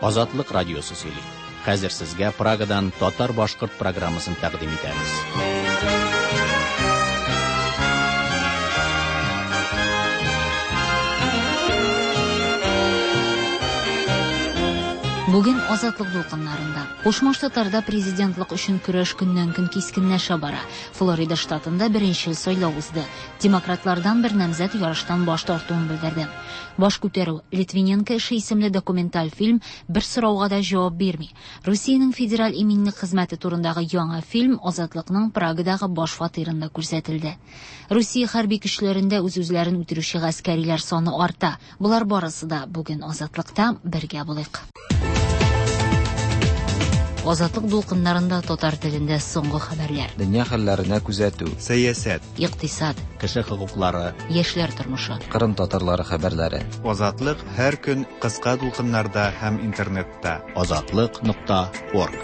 Азатлык радиосы сөйли. Хәзер сезгә Прагадан татар-башкорт программасын тәкъдим итәбез. Бүген азатлык дулкыннарында Кушма Штатларда президентлык өчен көрәш көннән-көн кискенләшә бара. Флорида штатында беренче сайлау узды. Демократлардан бер намзәт ярыштан баш тартуын белдерде. Баш күтәрү Литвиненко эше исемле документаль фильм бер сорауга да җавап бирми. Русиянең федераль иминлек хезмәте турындагы яңа фильм Азатлыкның Прагадагы баш фатирында күрсәтелде. Русия хәрби көчләрендә үз-үзләрен үтерүче гаскәриләр саны арта. Булар барысы да бүген Азатлыкта бергә булыйк. Азатлык дулкыннарында татар телендә соңгы хәбәрләр. Дөнья хәлләренә күзәтү, сәясәт, икътисад, Кеше хокуклары, яшьләр тормышы. Кырым татарлары хәбәрләре. Азатлык һәр көн кыска дулкыннарда һәм интернетта. Azatlyk.org.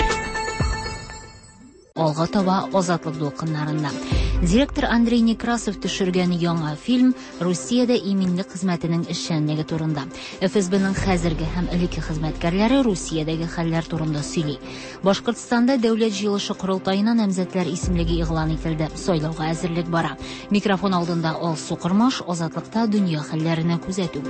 Алга таба азатлык дулкыннарында. Директор Андрей Некрасов төшергән яңа фильм Русиядә иминлек хезмәтенең эшчәнлеге турында. ФСБның хәзерге һәм элекке хезмәткәрләре Русиядәге хәлләр турында сөйли. Башкортстанда дәүләт җыелышы корылтаена намзәтләр исемлеге игълан ителде. Сайлауга әзерлек бара. Микрофон алдында Алсу Кырмаш, Азатлыкта дөнья хәлләренә күзәтү.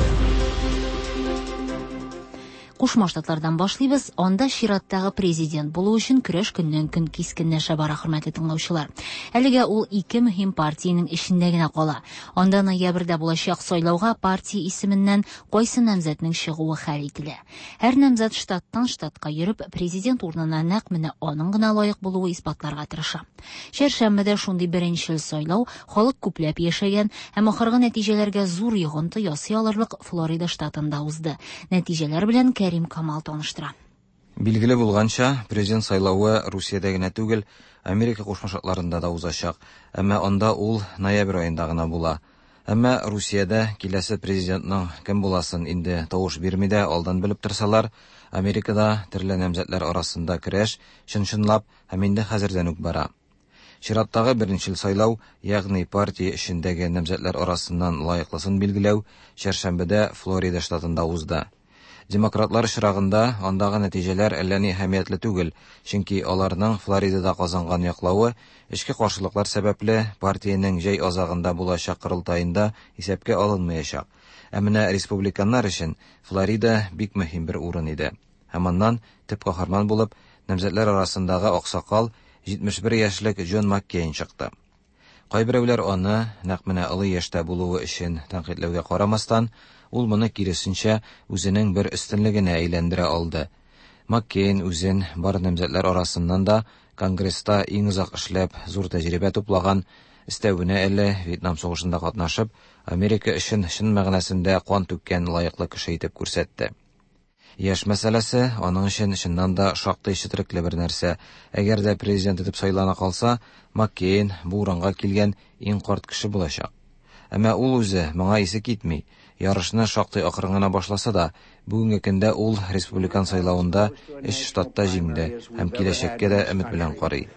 Кушма Штатлардан башлыйбыз. Анда чираттагы президент булу өчен көрәш көннән-көн кискенләшә бара, хөрмәтле тыңлаучылар. Әлегә ул ике мөһим партиянең эшендә генә кала. Анда ноябрьдә булачак сайлауга партия исеменнән кайсы намзәтнең чыгуы хәл ителә. Һәр намзәт штаттан штатка йөреп, президент урынына нәкъ менә аның гына лаек булуы испатларга тырыша. Чәршәмбедә шундый беренче сайлау халык күпләп яшәгән һәм ахыргы нәтиҗәләргә зур йогынты ясый алырлык Флорида штатында узды. Нәтиҗәләр белән Кәрим Камал таныштыра. Билгеле булганча, президент сайлауы Русиядә генә түгел, Америка Кушма Штатларында да узачак. Әмма анда ул ноябрь аенда гына була. Әмма Русиядә киләсе президентның кем буласын инде тавыш бирмидә алдан белеп торсалар, Америкада төрле намзәтләр арасында көрәш чын-чынлап һәм инде хәзердән үк бара. Чираттагы беренче сайлау, ягъни партия эшендәге намзәтләр арасыннан лаеклысын билгеләү, чәршәмбедә Флорида штатында узды. Демократлар чирагында андагы нәтиҗәләр әллә ни әһәмиятле түгел, чөнки аларның Флоридада казанган яклауы эчке каршылыклар сәбәпле партиянең җәй азагында булачак корылтаенда исәпкә алынмаячак. Ә менә республиканнар өчен Флорида бик мөһим бер урын иде. Һәм аннан төп каһарман булып намзәтләр арасындагы аксакал 71 яшьлек Джон Маккейн чыкты. Кайберәүләр аны нәкъ менә олы яшьтә булуы өчен тәнкыйтьләүгә карамастан, ул моны киресенчә үзенең бер өстенлегенә әйләндерә алды. Маккейн үзен бар намзәтләр арасыннан да Конгресста иң озак эшләп, зур тәҗрибә туплаган, өстәвенә әле Вьетнам сугышында катнашып, Америка өчен чын мәгънәсендә кан түккән лаеклы кеше итеп күрсәтте. Яшь мәсьәләсе аның өчен чыннан да шактый четерекле бер нәрсә. Әгәр дә президент итеп сайлана калса, Маккейн бу урынга килгән иң карт кеше булачак. Әмма ул үзе моңа исе китми. Ярышны шактый акрын гына башласа да, бүгенге көндә ул республикан сайлавында 3 штатта җиңде һәм киләчәккә дә өмет белән карый.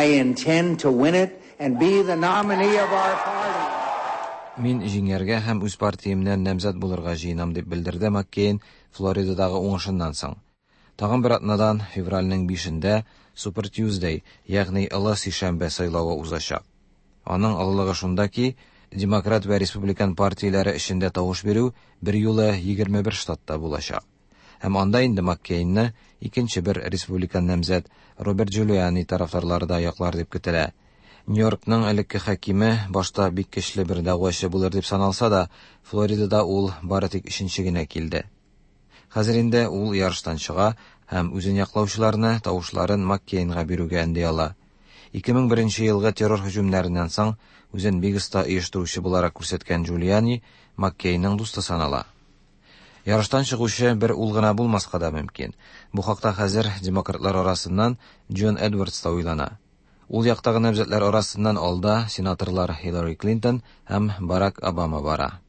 Мин җиңәргә һәм үз партиямнан намзәт булырга җыенам дип белдерде Маккейн Флоридадагы уңышыннан соң. Тагын бер атнадан февральнең 5-ендә Super Tuesday, ягъни Олы сишәмбе сайлавы узачак. Аның аллыгы шунда ки, демократ ва республикан партияләре эшендә тавыш бирү бер юлы 21 штатта булачак. Һәм анда инде Маккейнны икенче бер республикан намзәт Роберт Джулиани тарафдарлары да яклар дип көтелә. Нью-Йоркның элекке хакиме башта бик көчле бер дәгъвачы булыр дип саналса да, Флоридада ул бары тик 3-нче генә килде. Хәзер инде ул ярыштан чыга һәм үзен яклаучыларны тавышларын Маккейнга бирүгә өнди ала. 2001 елгы террор һөҗүмнәреннән соң үзен бик оста оештыручы буларак күрсәткән Джулиани Маккейнның дусты санала. Ярыштан чыгучы бер ул гына булмаска да мөмкин. Бу хакта хәзер демократлар арасыннан Джон Эдвардс та уйлана. Ул яктагы намзәтләр арасыннан алда сенаторлар Хиллари Клинтон һәм Барак Обама бара.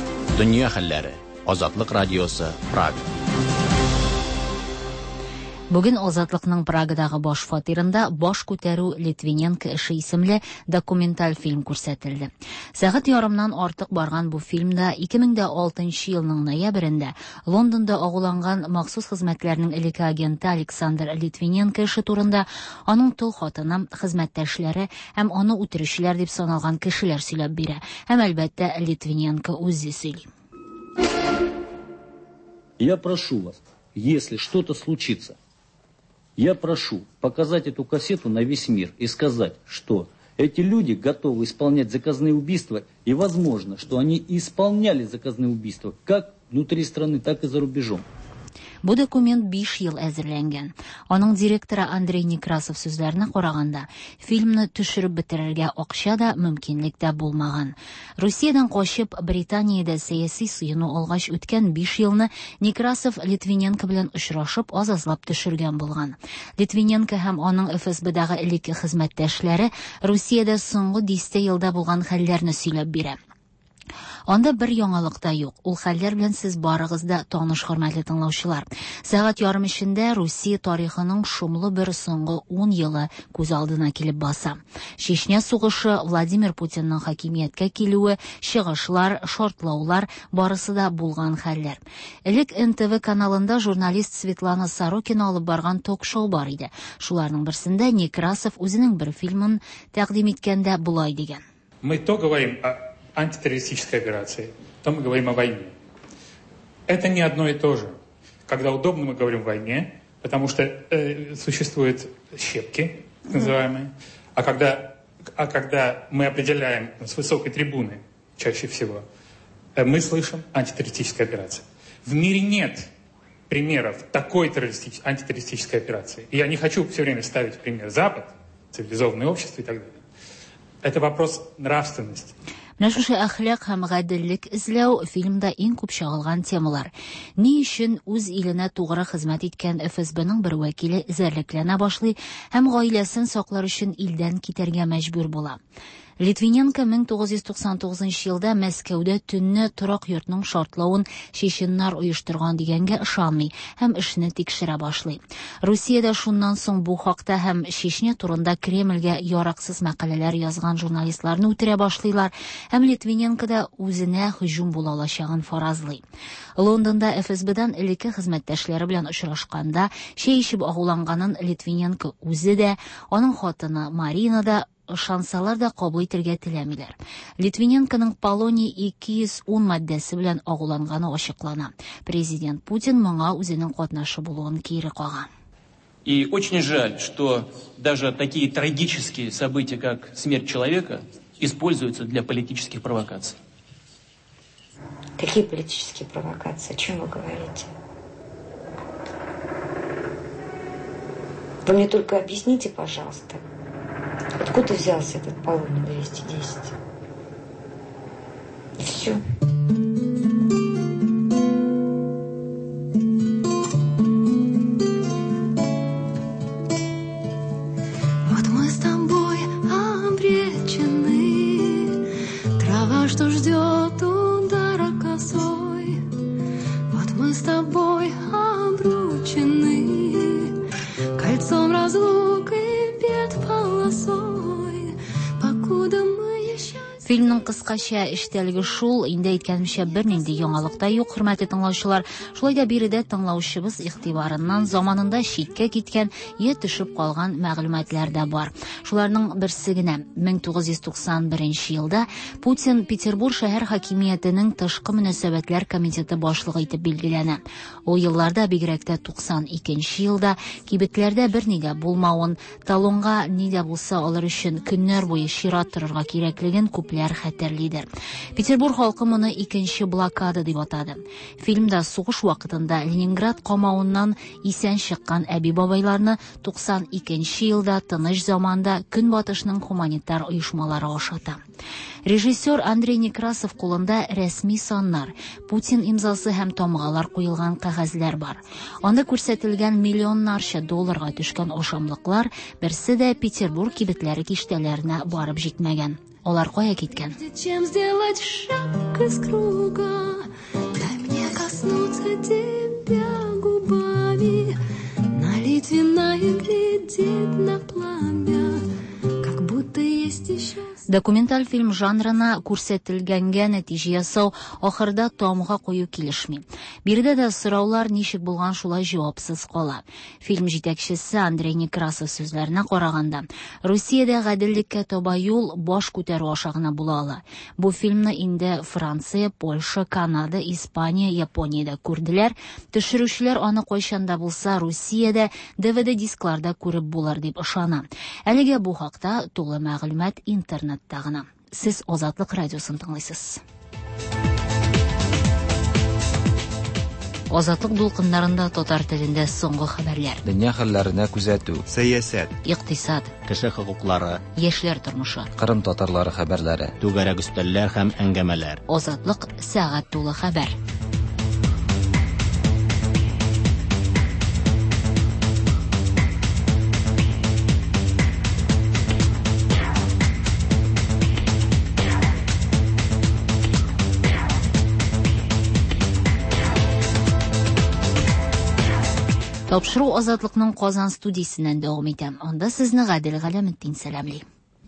Дөнья хәлләре. Азатлык радиосы Прага. Бүген Азатлыкның Прагадагы баш фатирында баш күтәрү Литвиненко эше исемле документаль фильм күрсәтелде. Сәгать ярымнан артык барган бу фильмда 2006 елның ноябрендә Лондонда агуланган махсус хезмәтләрнең элекке агенты Александр Литвиненко эше турында, аның тол хатыны, хезмәттәшләре һәм аны үтерүчеләр дип саналган кешеләр сөйләп бирә. Һәм әлбәттә Литвиненко үзе сөйли. Я прошу вас, если что-то случится, я прошу показать эту кассету на весь мир и сказать, что эти люди готовы исполнять заказные убийства, и возможно, что они исполняли заказные убийства как внутри страны, так и за рубежом. Бу документ 5 ел әзерләнгән. Аның директоры Андрей Некрасов сүзләренә караганда, фильмны төшереп бетерергә акча да, мөмкинлек дә булмаган. Русиядән качып Британиядә сәяси сыйыну алгач үткән 5 елны Некрасов Литвиненко белән очрашып, азазлап төшергән булган. Литвиненко һәм аның ФСБдагы элекке хезмәттәшләре Русиядә соңгы 10 елда булган хәлләрне сөйләп бирә. Анда бер яңалык та юк. Ул хәлләр белән сез барыгыз да таныш, хөрмәтле тыңлаучылар. Сәгать ярым эчендә Русия тарихының шумлы бер соңгы 10 елы күз алдына килеп баса. Чечня сугышы, Владимир Путинның хакимияткә килүе, чыгышлар, шартлаулар барысы да булган хәлләр. Элек НТВ каналында журналист Светлана Сорокина алып барган ток-шоу бар иде. Шуларның берсендә Некрасов үзенең бер фильмын тәкъдим иткәндә булай дигән. Мы то говорим о антитеррористической операции, то мы говорим о войне. Это не одно и то же. Когда удобно, мы говорим о войне, потому что существуют щепки, называемые, а когда мы определяем с высокой трибуны, чаще всего, мы слышим антитеррористическая операция. В мире нет примеров такой антитеррористической операции. И я не хочу все время ставить пример Запад, цивилизованное общество и так далее. Это вопрос нравственности. Менә шушы әхлак һәм гаделлек эзләү фильмда иң күп чагылган темалар. Ни өчен үз иленә тугры хезмәт иткән ФСБның бер вәкиле эзәрлекләнә башлый һәм гаиләсен саклар өчен илдән китәргә мәҗбүр була. Литвиненко 1999 елда Мәскәүдә төнне торак йортның шартлавын чеченнар оештырган дигәнгә ышанмый һәм эшне тикшерә башлый. Русиядә шуннан соң бу хакта һәм Чечня турында Кремльгә яраксыз мәкаләләр язган журналистларны үтерә башлыйлар һәм Литвиненко да үзенә һөҗүм була алачагын фаразлый. Лондонда ФСБдан элекке хезмәттәшләре белән очрашканда чәй ичеп агуланганын Литвиненко үзе дә, аның хатыны Марина да шансалар да кабул итәргә теләмиләр. Литвиненконың полоний 210 маддәсе белән агуланганы ачыклана. Президент Путин моңа үзенең катнашы булуын кире кага. И очень жаль, что даже такие трагические события, как смерть человека, используются для политических провокаций. Какие политические провокации? О чем вы говорите? Вы мне только объясните, пожалуйста. Откуда взялся этот полоний 210? И все. Вот мы с тобой обречены, трава, что ждет удара косой. Вот мы с тобой обручены, кольцом разлуки бед полосой. Фильмның кыскача эштәлеге шул, инде әйткәнемчә бернинди яңалык та юк, хөрмәтле тыңлаучылар. Шулай да биредә тыңлаучыбыз игътибарыннан заманында читкә киткән, я төшеп калган мәгълүматлар да бар. Шуларның берсе генә 1991 елда Путин Петербург шәһәр хакимиятенең тышкы мөнәсәбәтләр комитеты башлыгы итеп билгеләнә. Ул елларда, бигрәк тә 92 елда, кибетләрдә берни дә булмавын, талонга ни дә булса алыр өчен көннәр буе чират торырга кирәклеген күпләр хәтерлидер. Петербург халкы моны икенче блокада дип атады. Фильмда сугыш вакытында Ленинград камавыннан исән чыккан әби-бабайларны 92 елда тыныч заманда Көнбатышның гуманитар оешмалары ашата. Режиссер Андрей Некрасов кулында рәсми саннар, Путин имзасы һәм тамгалар куелган кәгазьләр бар. Анда күрсәтелгән миллионнарча долларга төшкән ашамлыклар берсе дә Петербург кибетләре киштәләренә барып җитмәгән. Олар кая киткән? Чем сделать шаг из круга, дай мне коснуться тебя губами, налить ты есть еще. Документаль фильм жанрына күрсәтелгәнгә нәтиҗә ясау ахырда тамга кую килешми. Бирдә дә сораулар ничек булган шулай җавапсыз кала. Фильм җитәкчесе Андрей Некрасов сүзләренә караганда, Русиядә гаделлеккә таба юл баш күтәрү аша гына була ала. Бу фильмны инде Франция, Польша, Канада, Испания, Япониядә күрделәр. Төшерүчеләр аны кайчанда булса Русиядә DVD-дискларда күреп булыр дип ышана. Әлегә бу хакта тулы мәгълүмат интернетта гына. Сез Азатлык радиосын тыңлыйсыз. Азатлык дулкыннарында татар телендә соңгы хәбәрләр. Дөнья хәлләренә күзәтү, сәясәт, Икътисад, Кеше хокуклары, яшьләр тормышы. Кырым татарлары хәбәрләре. түгәрәк өстәлләр һәм әңгәмәләр. Азатлык сәгать тулы хәбәр. Тапшыру Азатлыкның Казан студиясеннән дәвам итә. Анда сезне Гадел Галәметдин сәламли.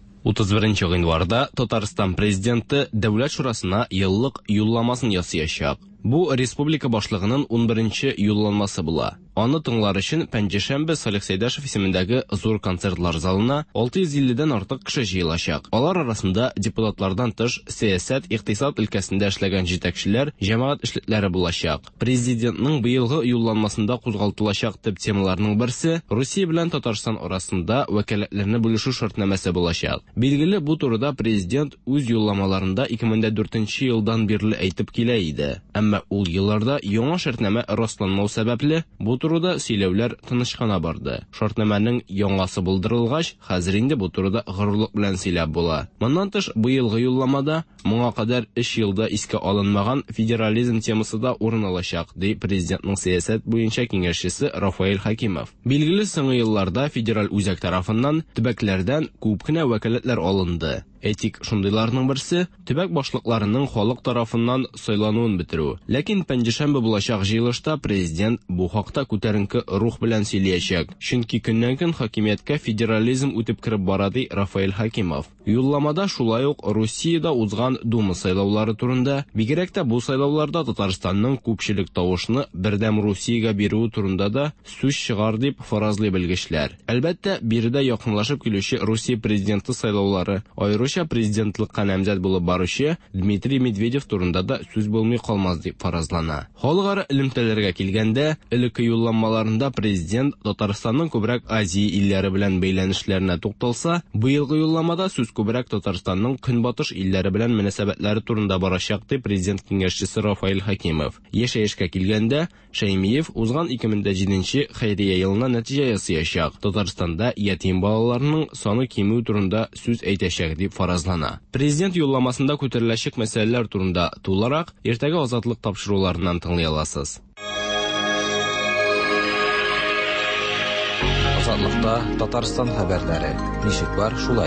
31 гыйнварда Татарстан президенты Дәүләт шурасына еллык юлламасын ясыячак. Бу республика башлыгының 11-нче юлланмасы була. Аны тыңлар өчен Пәнҗешәмбе Салих Сәйдәшев исемендәге зур концертлар залына 650-дән артык кеше җыелачак. Алар арасында депутатлардан тыш сәясәт, икътисад өлкәсендә эшләгән җитәкчеләр, җәмәгать эшлекләре булачак. Президентның быелгы юлланмасында кузгалтылачак төп темаларның берсе Русия белән Татарстан арасында вәкаләтләрне бүлешү шартнамәсе булачак. Билгеле, бу турыда президент үз юлламаларында 2004 елдан бирле әйтеп килә иде. Әмма ул елларда яңа шартнамә расланмау сәбәпле бу турыда сөйләүләр тынычкана барды. Шартнамәнең яңасы булдырылгач, хәзер инде бу турыда горурлык белән сөйләп була. Моннан тыш, быелгы юлламада моңа кадәр 3 елда искә алынмаган федерализм темасы да урын алачак, ди президентның сәясәт буенча киңәшчесе Рафаэль Хакимов. Билгеле, соңгы елларда федераль үзәк тарафыннан төбәкләрдән күп кенә вәкаләтләр алынды. Этик шундыйларның берсе төбәк башлыкларының халык тарафыннан сайлануын бетерү. Ләкин Пәнҗешәмбе булачак җыелышта президент бу хакта күтәренке рух белән сөйләячәк. Чөнки көннән-көн хакимияткә федерализм үтеп кереп бара, ди Рафаэль Хакимов. Юлламада шулай ук Русиядә узган Дума сайлаулары турында, бигрәк тә бу сайлауларда Татарстанның күпчелек тавышны бердәм Русиягә бирүе турында да сүз чыгар дип фаразлый белгечләр. Әлбәттә, биредә якынлашып килүче Русия президенты сайлаулары, аеруча президентлыкка намзәт булып баручы Дмитрий Медведев турында да сүз булмый калмас дип фаразлана. Халыкара элемтәләргә килгәндә, элекке юлламаларында президент Татарстанның күбрәк Азия илләре белән бәйләнешләренә тукталса, быелгы юлламада сүз күбрәк Татарстанның көнбатыш илләре белән мөнәсәбәтләре турында барачак, ди президент киңәшчесе Рафаэль Хакимов. Яшәешкә килгәндә, Шәймиев узган 2007 хәйрия елына нәтиҗә ясаячак. Татарстанда ятим балаларның саны кимү турында сүз әйтәчәк дип фаразлана. Президент юлламасында күтәреләчәк мәсьәләләр турында тулырак иртәгә Азатлык тапшыруларыннан тыңлый аласыз. Азатлыкта Татарстан хәбәрләре. Ничек бар, шулай.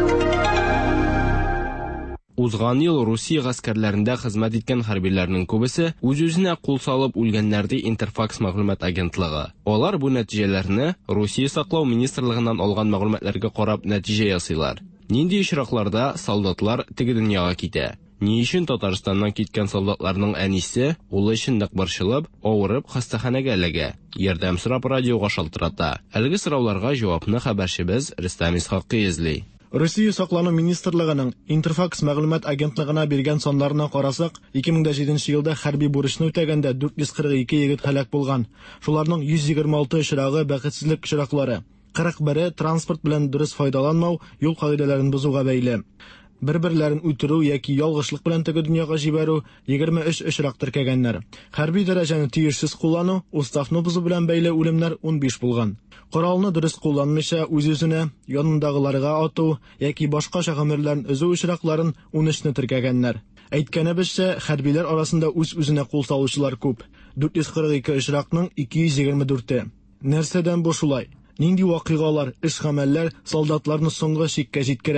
Узган ел Русия гаскәрләрендә хезмәт иткән хәрбиләрнең күбесе үз-үзенә кул салып үлгәннәрди Интерфакс мәгълүмат агентлыгы. Алар бу нәтиҗәләрне Русия саклау министрлыгыннан алган мәгълүматларга карап нәтиҗә ясыйлар. Нинди очракларда солдатлар теге дөньяга китә? Ни өчен Татарстаннан киткән солдатларның әнисе улы өчен нык борчылып, авырып хастаханәгә эләгә? Ярдәм сорап радиога шалтырата. Әлеге сорауларга җавапны хәбәрчебез Рөстәм Исхакый эзли. Русия саклану министрлыгының Интерфакс мәгълүмат агентлыгына биргән саннарына карасак, 2007 елда хәрби бурычны үтәгәндә 442 егет һәлак булган. Шуларның 126 очрагы бәхетсезлек очраклары. 41 транспорт белән дөрес файдаланмау, юл кагыйдәләрен бозуга бәйле. Бер-берләрен үтерү яки ялгышлык белән теге дөньяга җибәрү 23 очрак теркәгәннәр. Хәрби дәрәҗәне тиешсез куллану, уставны бозу белән бәйле үлемнәр 15 булган. Коралны дөрес кулланмыйча үз-үзенә, янындагыларга ату яки башка гомерләрен өзү очракларын 13-не теркәгәннәр. Әйткәнебезчә, хәрбиләр арасында үз-үзенә кул салучылар күп. 442 очракның 224-те. Нәрсәдән бу шулай? Нинди вакыйгалар, эш-гамәлләр солдатларны соңгы чиккә җиткерә?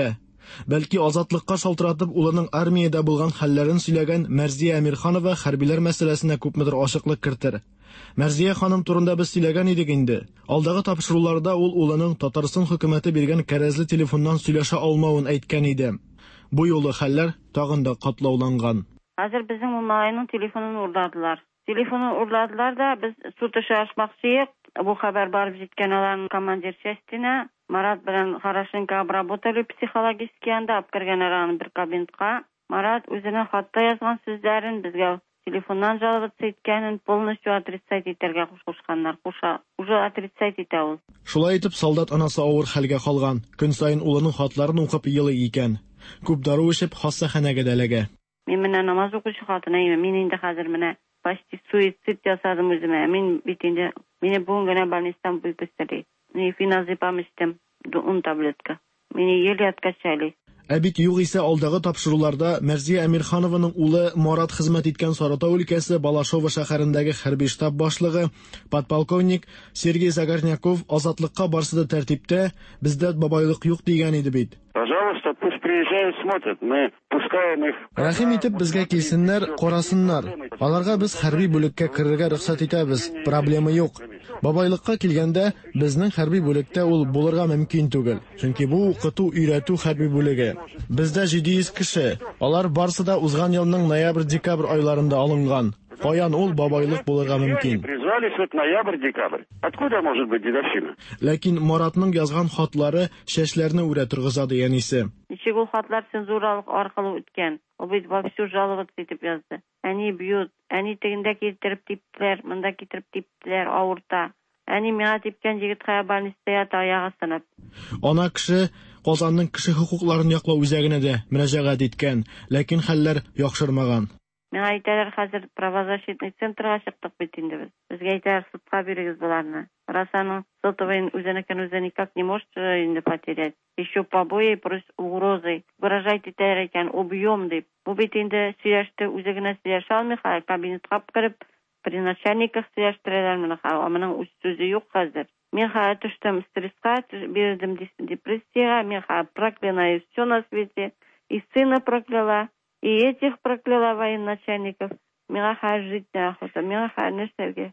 Бәлки азатлыкка шалтыратып улының армиядә булган хәлләрен сөйләгән Мәрзия Әмирханова хәрбиләр мәсьәләсенә күпмедер ачыклык кертер. Мәрзия ханым турында без сөйләгән идек инде. Алдагы тапшыруларда ул улының Татарстан хөкүмәте биргән кәрәзле телефоннан сөйләшә алмавын әйткән иде. Бу юлы хәлләр тагын да катлауланган. Хәзер безнең малайның телефонын урладылар. Телефонын урладылар да без сутышы ашмакчыек. Бу хәбәр барып җиткән аларның командир частина Марат белән Хорошенко обработали психологически анда алып кергәннәр аны бер кабинетка. Марат үзенең хатта язган сүзләрен безгә телефоннан жалобаться иткәнен полностью отрицать итәргә кушканнар. Уже отрицать итә ул. Шулай итеп солдат анасы авыр хәлгә калган. Көн сайын улының хатларын укып елый икән. Күп дару эчеп хастаханәгә дәләгә. Мин менә намаз укучы хатына мин инде хәзер менә почти суицид ясадым үземә. Мин бит инде мине бүген генә больницадан выписали. Феназепам эчтем, 10 таблетка. Мине еле откачали. Бит юк исә алдагы тапшыруларда Мәрзия Әмирханованың улы Марат хезмәт иткән Саратау өлкәсе Балашова шәһәрендәге хәрби штаб башлыгы подполковник Сергей Загорняков азатлыкка барсы да тәртиптә, бездә бабайлык юк дигән иде бит. Пожалуйста, пусть приезжают, смотрят. Мы пускаем их. Рәхим итеп безгә килсеннәр, карасыннар. Аларга без хәрби бүлеккә керергә рөхсәт итәбез. Проблема юк. Бабайлыкка килгәндә безнең хәрби бүлектә ул булырга мөмкин түгел. Чөнки бу укыту, өйрәтү хәрби бүлеге. Бездә 700 кеше. Алар барсы да узган елның ноябрь-декабрь айларында алынган. Каян ул бабайлык булырга мөмкин? Призвались в ноябрь-декабрь. Откуда может быть дедовщина? Ләкин Маратның язган хатлары шәшләрне үрә торгызады янисе. Ничек ул хатлар цензуралык аркылы үткән? Ул бит вовсю жаловаться итеп язды. Әни бьют, әни тегендә китереп типтеләр, монда китереп типтеләр, авырта. Әни миңа типкән җегет хәя больниста ята аягы сынып. Ана кеше Казанның кеше хукукларын яклау үзәгенә дә мөрәҗәгать иткән, ләкин хәлләр яхшырмаган. Миңа әйтәләр, хәзер правозащитный центрга чыктык бит инде без. Безгә әйтәләр, судка бирегез буларны. Расаның сотовый үзенекен үзе никак не может инде потерять. Еще побои плюс угрозы. Выражайте тәр икән, убьем дип. Бу бит инде сөйләште, үзегенә сөйләшә алмый, кабинетка кирип, при начальниках сөйләштерәләр моны. Аның үз сүзе юк хәзер. Мин хәзер төштем стресска, бирдем депрессиягә, мин хәзер проклинаю все на свете. И сына прокляла, и этих прокляла военачальников. Миңа хәзер жить охота, миңа хәзер нәрсәгә.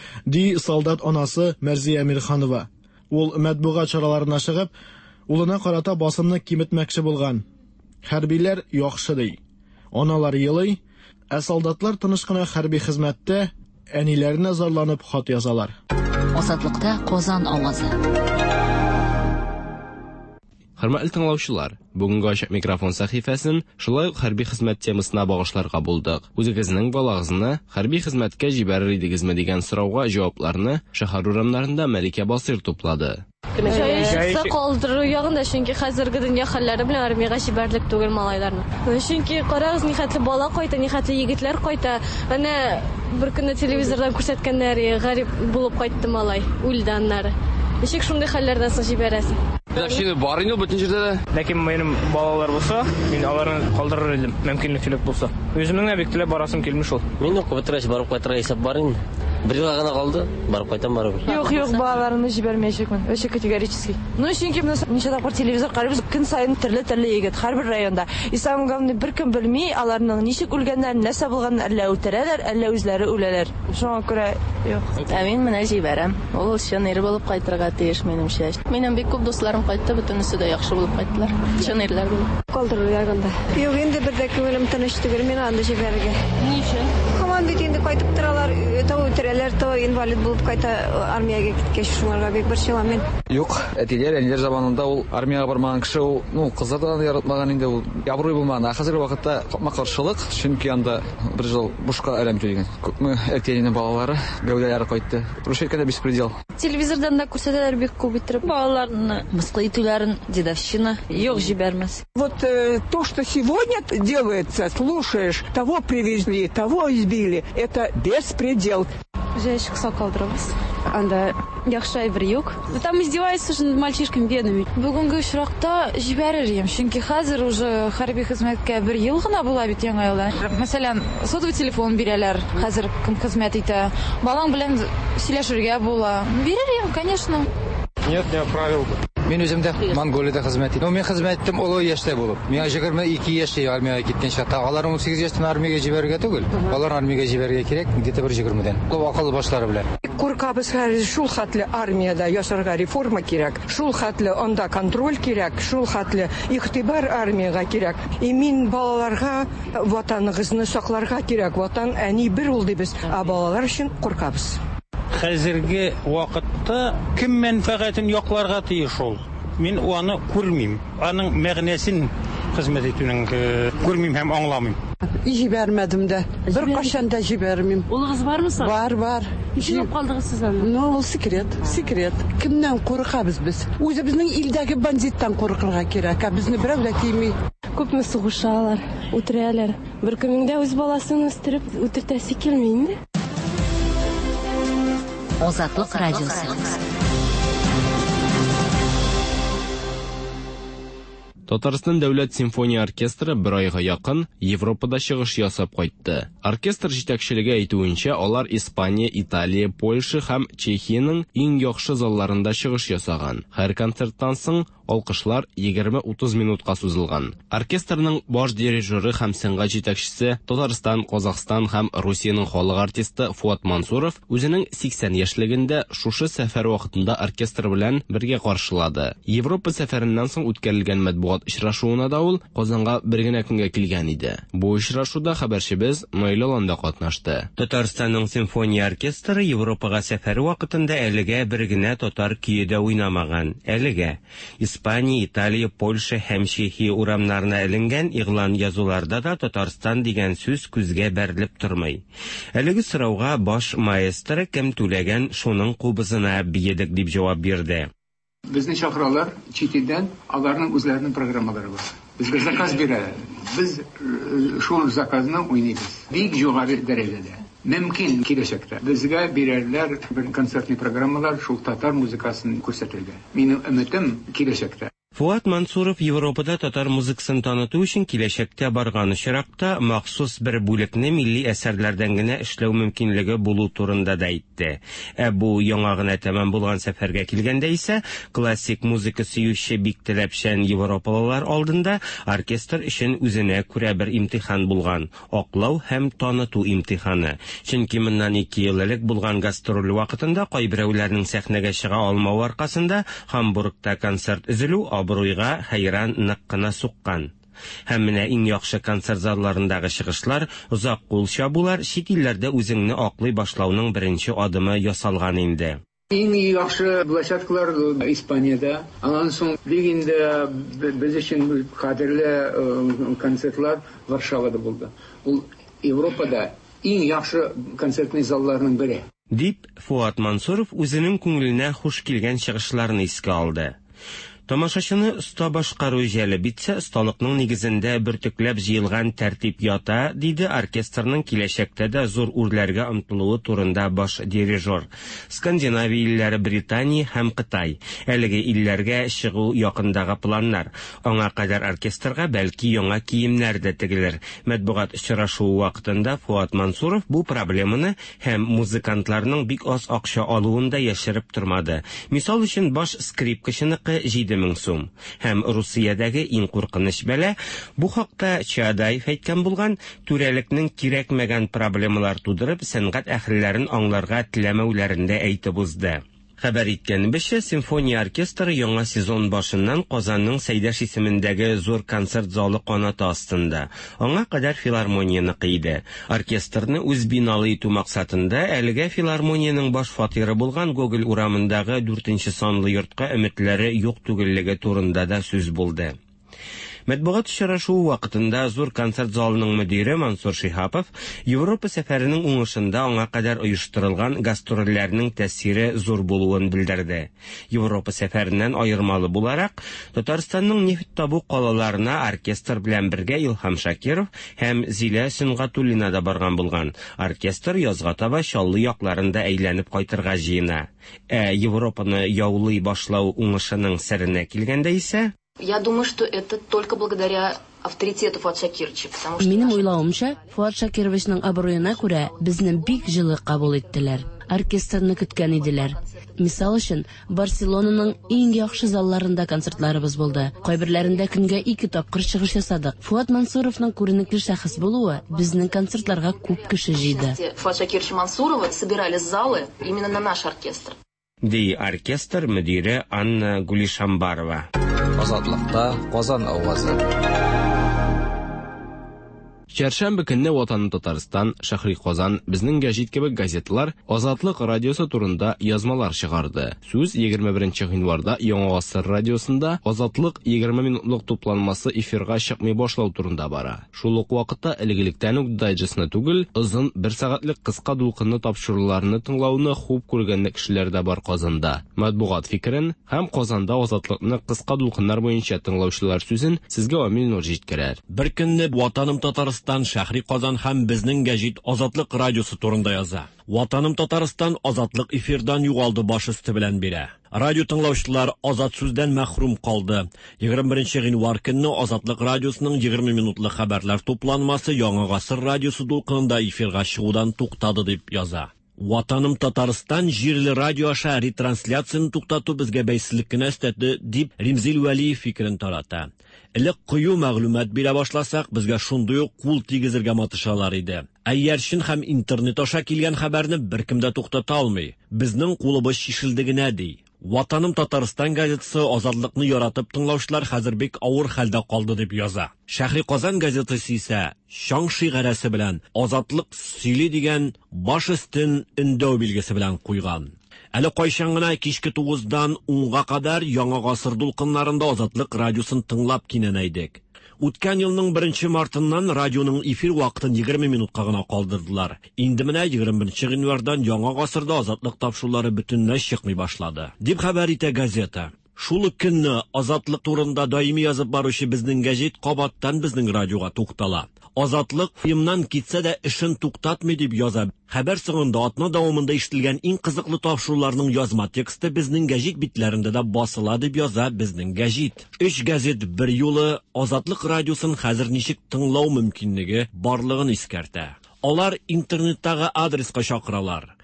Ди солдат анасы Мәрзия Әмирханова. Ул матбугат чараларына чыгып, улына карата басымны киметмәкче булган. Хәрбиләр яхшы ди. Аналар елый, ә солдатлар тыныч кына хәрби хезмәттә әниләренә зарланып хат язалар. Азатлыкта Казан авазы. Хөрмәтле тыңлаучылар, бүгенге ачык микрофон сәхифәсен шулай ук хәрби хезмәт темасына багышларга булдык. Үзегезнең балагызны хәрби хезмәткә җибәрер идегезме дигән сорауга җавапларны шәһәр урамнарында Мәликә Басир туплады. Җаешса калдыру ягында, чөнки хәзерге дөнья хәлләре белән армиягә җибәрлек түгел малайларны. Чөнки карагыз, нихәтле бала кайта, нихәтле егетләр кайта. Әнә бер көнне телевизордан күрсәткәннәр, гарип булып кайтты малай, үлде аннары. Ничек шундый хәлләрдән соң җибәрәсең? Дәвшине бар инде бөтен җирдә дә. Ләкин минем балалар булса, мин аларны калдырыр идем, мөмкинлек булса. Үземнең дә бик теләп барасым килмеш ул. Мин ук бетерәч барып кайтырга исәп бар инде. Бер елга гына калды, барып кайтам барыбер. Юк, балаларымны җибәрмәячәкмен. Өче категорически. Чөнки менә ничә тапкыр телевизор карыйбыз, көн сайын төрле егет һәрбер районда. И самое главное, беркем белми, аларның ничек үлгәннәрен, нәрсә булганын, әллә үтерәләр, әллә үзләре үләләр. Шуңа күрә юк. Мин менә җибәрәм. Ул шонер булып кайтырга тиеш минемчә. Минем бик күп дусларым кайтты, бөтенесе дә яхшы булып кайттылар. Шонерлар булып. Калдырыр ягында. Юк, инде бер дә күңелем тыныч түгел, мин аны җибәрергә. Ничә? Команда бит инде кайтып торалар, үтерәләр, инвалид булып кайта армиягә киткәч шуңарга бик бер чыламын. Юк, әтиләр, әниләр заманында ул армиягә бармаган кеше, ул кызлардан яратмаган инде, ул ябрый булмаган. Хәзерге вакытта капма-каршылык, чөнки анда бер ел бушка әлем түлгән. Күпме әтиләрнең балалары гәүдәләре кайтты. Рушейкада беспредел. Телевизордан да күрсәтәләр бик күп итеп. Балаларны мыскыл итүләрен, дедовщина, юк җибәрмәс. Вот то, что сегодня делается, слушаешь, того привезли, того избили, это беспредел. Җәйшек сакалдырабыз. Анда яхшы әйбер юк. Там издеваются же над мальчишками бедными. Бүгенге очракта җибәрер идем, чөнки хәзер уже хәрби хезмәткә бер ел гына була бит яңа елда. Мәсәлән, сотовый телефон бирәләр, хәзер кем хезмәт итә. Балаң белән сөйләшергә була. Бирер идем, конечно. Нет, не отправил бы. Мен өзім де Монголияда қызмет еттім. Мен қызмет еттім ұлы яшьтә булып. Мен 22 яшьтә армияга киткәнче, алар 18 яшьтән армияга җибәрергә түгел. Алар армияга җибәрергә кирәк, где-то 20-дән. Ул акыл башлары белән. Куркабыз шул хәтле армияда яшәргә реформа кирәк. Шул хәтле анда контроль кирәк, шул хәтле игътибар армияга кирәк. Мин балаларга ватаныгызны сакларга кирәк. Ватан әни бер ул дибез, а балалар өчен куркабыз. Хәзерге вакытта кем мәнфәгатен якларга тиеш ул? Мин аны күрмим. Аның мәгънәсен хезмәт итүнең күрмим һәм аңламыйм. Җибәрмәдем дә. Бер кашан да җибәрмим. Улыгыз бармы соң? Бар. Җибеп калдыгыз сез аны? Ну, секрет. Кемнән куркабыз без? Үзебезнең илдәге бандиттан куркырга кирәк, ә безне берәү дә тими. Күпме сугышалар, үтерәләр. Бер кемнеңдә үз баласын үстереп үтертәсе килми инде. Азатлык радиосы. Татарстан дәүләт симфония оркестры бер айга якын Европада чыгыш ясап кайтты. Оркестр җитәкчелеге әйтүенчә, алар Испания, Италия, Польша һәм Чехиянең иң яхшы залларында чыгыш ясаган. Һәр концерттан соң алкышлар 20-30 минутка сузылган. Оркестрның баш дирижеры һәм сәнгать җитәкчесе Татарстан, Казакстан һәм Русиянең халык артисты Фуат Мансуров үзенең 80 яшьлегендә шушы сәфәр вакытында оркестр белән бергә каршылады. Европа сәфәреннән соң үткәрелгән матбугат очрашуына да ул Казанга бер генә көнгә килгән иде. Бу очрашуда хәбәрчебез Майлалан да катнашты. Татарстанның симфония оркестры Европага сәфәре вакытында әлегә бер генә татар көйедә уйнамаган. Әлегә Испания, Италия, Польша һәм Чехия урамнарына эленгән игълан язуларда да Татарстан дигән сүз күзгә бәрелеп тормый. Әлеге сорауга баш маэстро кем түләгән шуның кубызына биедек дип җавап бирде. Безне чакыралар читидән, аларның үзләренең программалары бар. Безгә заказ бирәләр. Без шул заказны уйныйбыз. Бик югары дәрәҗәдә. Мөмкин киләчәктә безгә бирәләр бер концертный программалар шул татар музыкасын күрсәтергә. Минем өметем киләчәктә. Фуат Мансуров Европада татар музыкасын таныту өчен киләчәктә барган очракта махсус бер бүлекне милли әсәрләрдән генә эшләү мөмкинлеге булу турында да әйтте. Бу яңа гына тәмам булган сәфәргә килгәндә исә классик музыка сөюче бик таләпчән европалылар алдында оркестр өчен үзенә күрә бер имтихан булган. Аклау һәм таныту имтиханы. Чөнки моннан 2 ел элек булган гастроль вакытында кайберәүләрнең сәхнәгә чыга алмау аркасында Хамбургта концерт өзелү абруйга хайран нык кына суккан. Һәм менә иң яхшы концерт залларындагы чыгышлар, узак кул чабулар чит илләрдә үзеңне аклый башлауның беренче адымы ясалган инде. Иң яхшы площадкалар Испаниядә, аннан соң бик инде без өчен кадерле концертлар Варшавада булды. Ул Европада иң яхшы концертный залларның бере. Дип Фуат Мансуров үзенең күңеленә хуш килгән чыгышларны искә алды. Тамашачыны оста башкару җәлеп итсә, осталыкның нигезендә бөртекләп җыелган тәртип ята, диде оркестрның киләчәктә дә зур үрләргә омтылуы турында баш дирижер. Скандинавия илләре, Британия һәм Кытай. Әлеге илләргә чыгу якындагы планнар. Аңа кадәр оркестрга бәлки яңа киемнәр дә тегелер. Матбугат очрашуы вакытында Фуат Мансуров бу проблеманы һәм музыкантларның бик аз акча алуында яшереп тормады. Мисал өчен баш скрипкачыныкы 7 мең сум. Һәм Русиядәге иң куркыныч бәла бу хакта Чадаев әйткән булган, түрәлекнең кирәкмәгән проблемалар тудырып, сәнгать әһелләрен аңларга теләмәүләрендә әйтеп узды. Хәбәр иткәнебезчә, симфония оркестры яңа сезон башыннан Казанның Сәйдәш исемендәге зур концерт залы канаты астында. Аңа кадәр филармонияны кыйды. Оркестрны үз биналы итү максатында әлегә филармониянең баш фатиры булган Гоголь урамындагы 4-нче санлы йортка өметләре юк түгеллеге турында да сүз булды. Матбугат очрашуы вакытында зур концерт залының мөдире Мансур Шихапов Европа сәфәренең уңышында аңа кадәр оештырылган гастрольләрнең тәэсире зур булуын белдерде. Европа сәфәреннән аермалы буларак, Татарстанның нефт табу калаларына оркестр белән бергә Илһам Шакиров һәм Зилә Сөнгатуллина да барган булган. Оркестр язга таба Чаллы якларында әйләнеп кайтырга җыена. Европаны яулый башлау уңышының сәренә килгәндә исә, я думаю, что это только благодаря авторитету Фуат Шакировича, потому что минем уйлавымча, Фуат Шакировичның абруена күрә безне бик җылы кабул иттеләр. оркестрны көткән иделәр. Мисал өчен, Барселонаның иң яхшы залларында концертларыбыз булды. Кайберләрендә көнгә 2 тапкыр чыгыш ясадык. Фуат Мансуровның күренекле шәхес булуы безнең концертларга күп кеше җыйды. Фуат Шакирович Мансурова собирали залы именно на наш оркестр. Ди оркестр мөдире Анна Гулишамбарова. Азатлыкта Казан авазы. Чәршәмбе көнне Ватаным Татарстан, Шәһри Казан, безнең гәҗит кебек газеталар Азатлык радиосы турында язмалар чыгарды. Сүз 21 гыйнварда Яңа Гасыр радиосында Азатлык 20 минутлык тупланмасы эфирга чыкмый башлау турында бара. Шул ук вакытта элегилектән үк дайджестны түгел, озын 1 сәгатьлек кыска дулкынны тапшыруларны тыңлауны хуп күргән кешеләр дә бар Казанда. Матбугат фикерен һәм Казанда Азатлыкны кыска дулкыннар буенча тыңлаучылар сүзен сезгә Амил Нур җиткерер. Бер көнне Ватаным Татарстан, Шәһри Казан һәм безнең гәҗит Азатлык радиосы турында яза. Ватаным Татарстан Азатлык эфирдан югалды баш өсте белән бирә. Радио тыңлаучылар азат сүздән мәхрүм калды. 21 гыйнвар көнне Азатлык радиосының 20 минутлык хәбәрләр тупланмасы Яңа Гасыр радиосы дулкынында эфирга чыгудан туктады дип яза. Ватаным Татарстан җирле радио аша ретрансляцияны туктату безгә бәйсезлек кенә өстәде дип Римзил Вәлиев фикерен тарата. Элек кую мәгълүмат бирә башласак, безгә шундый ук кул тигезергә матышалар иде. Әйәрчин һәм интернет аша килгән хәбәрне беркем дә туктата алмый. Безнең кулыбыз шишелде генә ди. Ватаным Татарстан газетасы Азатлыкны яратып тыңлаучылар хәзер бик авыр хәлдә калды дип яза. Шәһри Казан газетасы исә шаң шигарәсе белән Азатлык сөйли дигән баш өстен өндәү билгесе белән куйган. Әле кайчан гына кичке 9-дан 10-га кадәр Яңа Гасыр дулкыннарында Азатлык радиосын тыңлап кинәнәйдек. Үткән елның 1 мартыннан радионың эфир вакытын 20 минутка гына калдырдылар. Инде менә 21 гыйнвардан Яңа Гасырда Азатлык тапшырулары бөтенләй чыкмый башлады, дип хәбәр итә газета. Шул көнне Азатлык турында даими язып баручы безнең гәҗит кабаттан безнең радиога туктала. Азатлык фильмнан китсә дә эшен туктатмый дип яза. Хәбәр соңында атна дәвамында ишетелгән иң кызыклы тапшыруларның язма тексты безнең гәҗит битләрендә дә басыла дип яза безнең гәҗит. 3 газет бер юлы Азатлык радиосын хәзер ничек тыңлау мөмкинлеге барлыгын искәртә. Алар интернеттагы адреска чакыралар.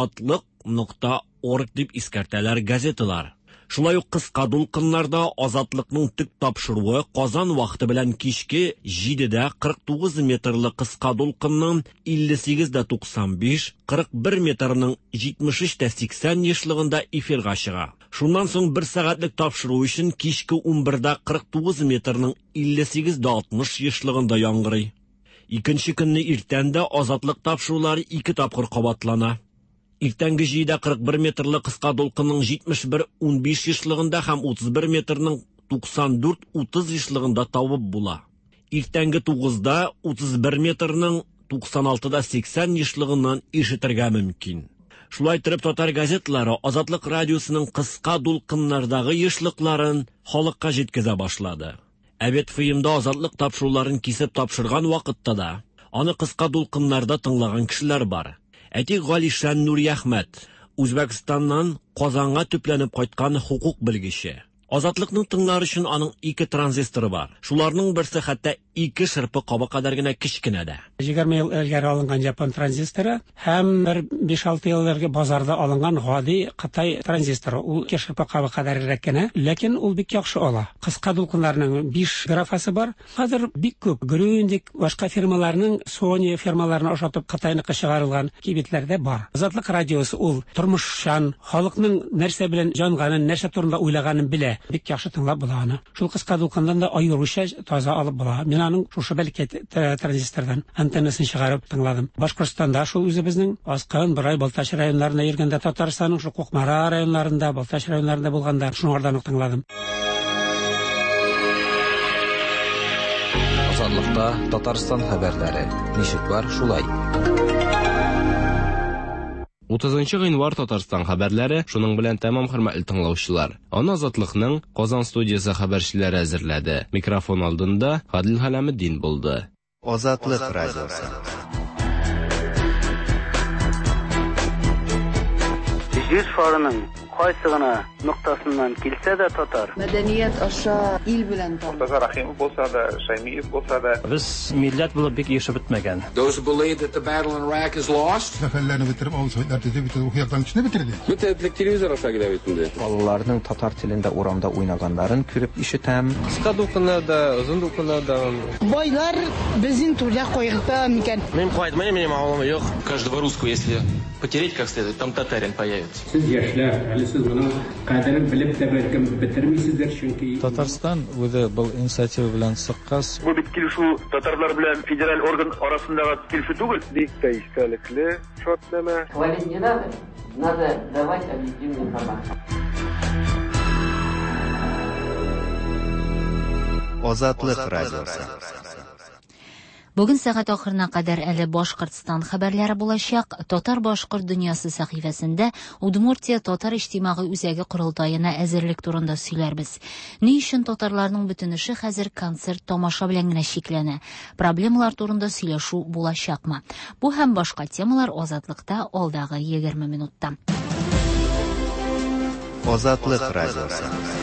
azatlyk.org дип искәртәләр газеталар. Шулай ук кыска дулкыннарда Азатлыкның төп тапшыруы Казан вакыты белән кичке 7дә 49 метрлы кыска дулкынның 58:95, 41 метрның 73:80 ешлыгында эфирга чыга. Шуннан соң 1 сәгатьлек тапшыру өчен кичке 11дә 49 метрның 58:60 ешлыгында яңгырый. Икенче көнне иртәндә Азатлык тапшырулары 2 тапкыр кабатлана. Иртәнге 7дә 41 метрлы кыска дулкынның 71:15 ешлыгында һәм 31 метрның 94:30 ешлыгында табып була. Иртәнге 9дә 31 метрның 96:80 ешлыгыннан ишетергә мөмкин. Шулай итеп татар газеталары Азатлык радиосының кыска дулкыннардагы ешлыкларын халыкка җиткезә башлады. Әбет ФМда Азатлык тапшыруларын кисеп тапшырган вакытта да аны кыска дулкыннарда тыңлаган кешеләр бар. Әти Галишан Нури Әхмәт, Үзбәкстаннан Казанга төпләнеп кайткан хукук белгече. Азатлыкның тыңлар өчен аның 2 транзисторы бар. Шуларның берсе хәтта 2 шырпы каба кадәр генә кичкенә дә. 20 ел элгәре алынган Япон транзисторы һәм 5-6 елларга базарда алынган гади Кытай транзисторы. Ул 2 шырпы каба кадәр генә, ләкин ул бик яхшы ала. Кыска дулкыннарның 5 графасы бар. Хәзер бик күп Грюндик, башка фирмаларның, Sony фирмаларына ошатып Кытайныкы чыгарылган кибетләрдә бар. Азатлык радиосы ул тормышчан, халыкның нәрсә белән җанганын, нәрсә турында уйлаганын белә. Бик яхшы тыңлап була аны. Шул кыска дулкындан да аеруча таза алып була. Мен аның шушы бәлки транзистордан антеннасын чыгарып тыңладым. Башкортстанда шул үзебезнең Аскан, Бырай, Балтач районнарына йөргәндә, Татарстанның шу Кукмара районнарында, Балтач районнарында булганда шуңардан ук тыңладым. Азатлыкта Татарстан хәбәрләре. Ничек бар шулай? 30 гыйнвар Татарстан хәбәрләре, шуның белән тәмам хөрмәтле тыңлаучылар. Аны Азатлыкның Казан студиясе хәбәрчеләре әзерләде. Микрофон алдында Гадил Хәләметдин булды. Азатлык радиосы. Җир шарының Кайсы гына нуктасыннан килсә дә татар. Мәдәният аша ил белән Муртаза Рахимов булса да, Шаймиев булса да. Без милләт булып бик яшәп бетмәгән. Those who believe that the battle in Iraq is lost. Сәфәрләрне бетереп, авызларны бетереп, ухыяктан кичне бетерде. Бөтенлек телевизор аша килә бит инде. Балаларның татар телендә урамда уйнаганнарын күреп ишетәм. Кыска дулкыннар да, озын дулкыннар да. Байлар безнең түрдә кайгырта микән? Минем кайтмый, минем авылым юк. Каждого русского, если потереть как следует, там татарин появится. Сез яшьләр, әле сез моның кадерен белеп тә бәлкем бетермисездер, чөнки Татарстан үзе был инициатива белән сыккас. Бу бит килешү татарлар белән федераль орган арасындагы килешү түгел. Бик тә истәлекле шатлама. Хвалить не надо. Надо давать объективную информацию. Азатлык радиосы. Бүген сәгать ахырына кадәр әле Башкортстан хәбәрләре булачак. Татар-Башкорт дөньясы сәхифәсендә Удмуртия татар иҗтимагый үзәге курылтаена әзерлек турында сөйләрбез. Ни өчен татарларның бөтенеше хәзер концерт тамаша белән генә шикләнә? Проблемалар турында сөйләшү булачакмы? Бу һәм башка темалар Азатлыкта алдагы 20 минутта. Азатлык радиосы.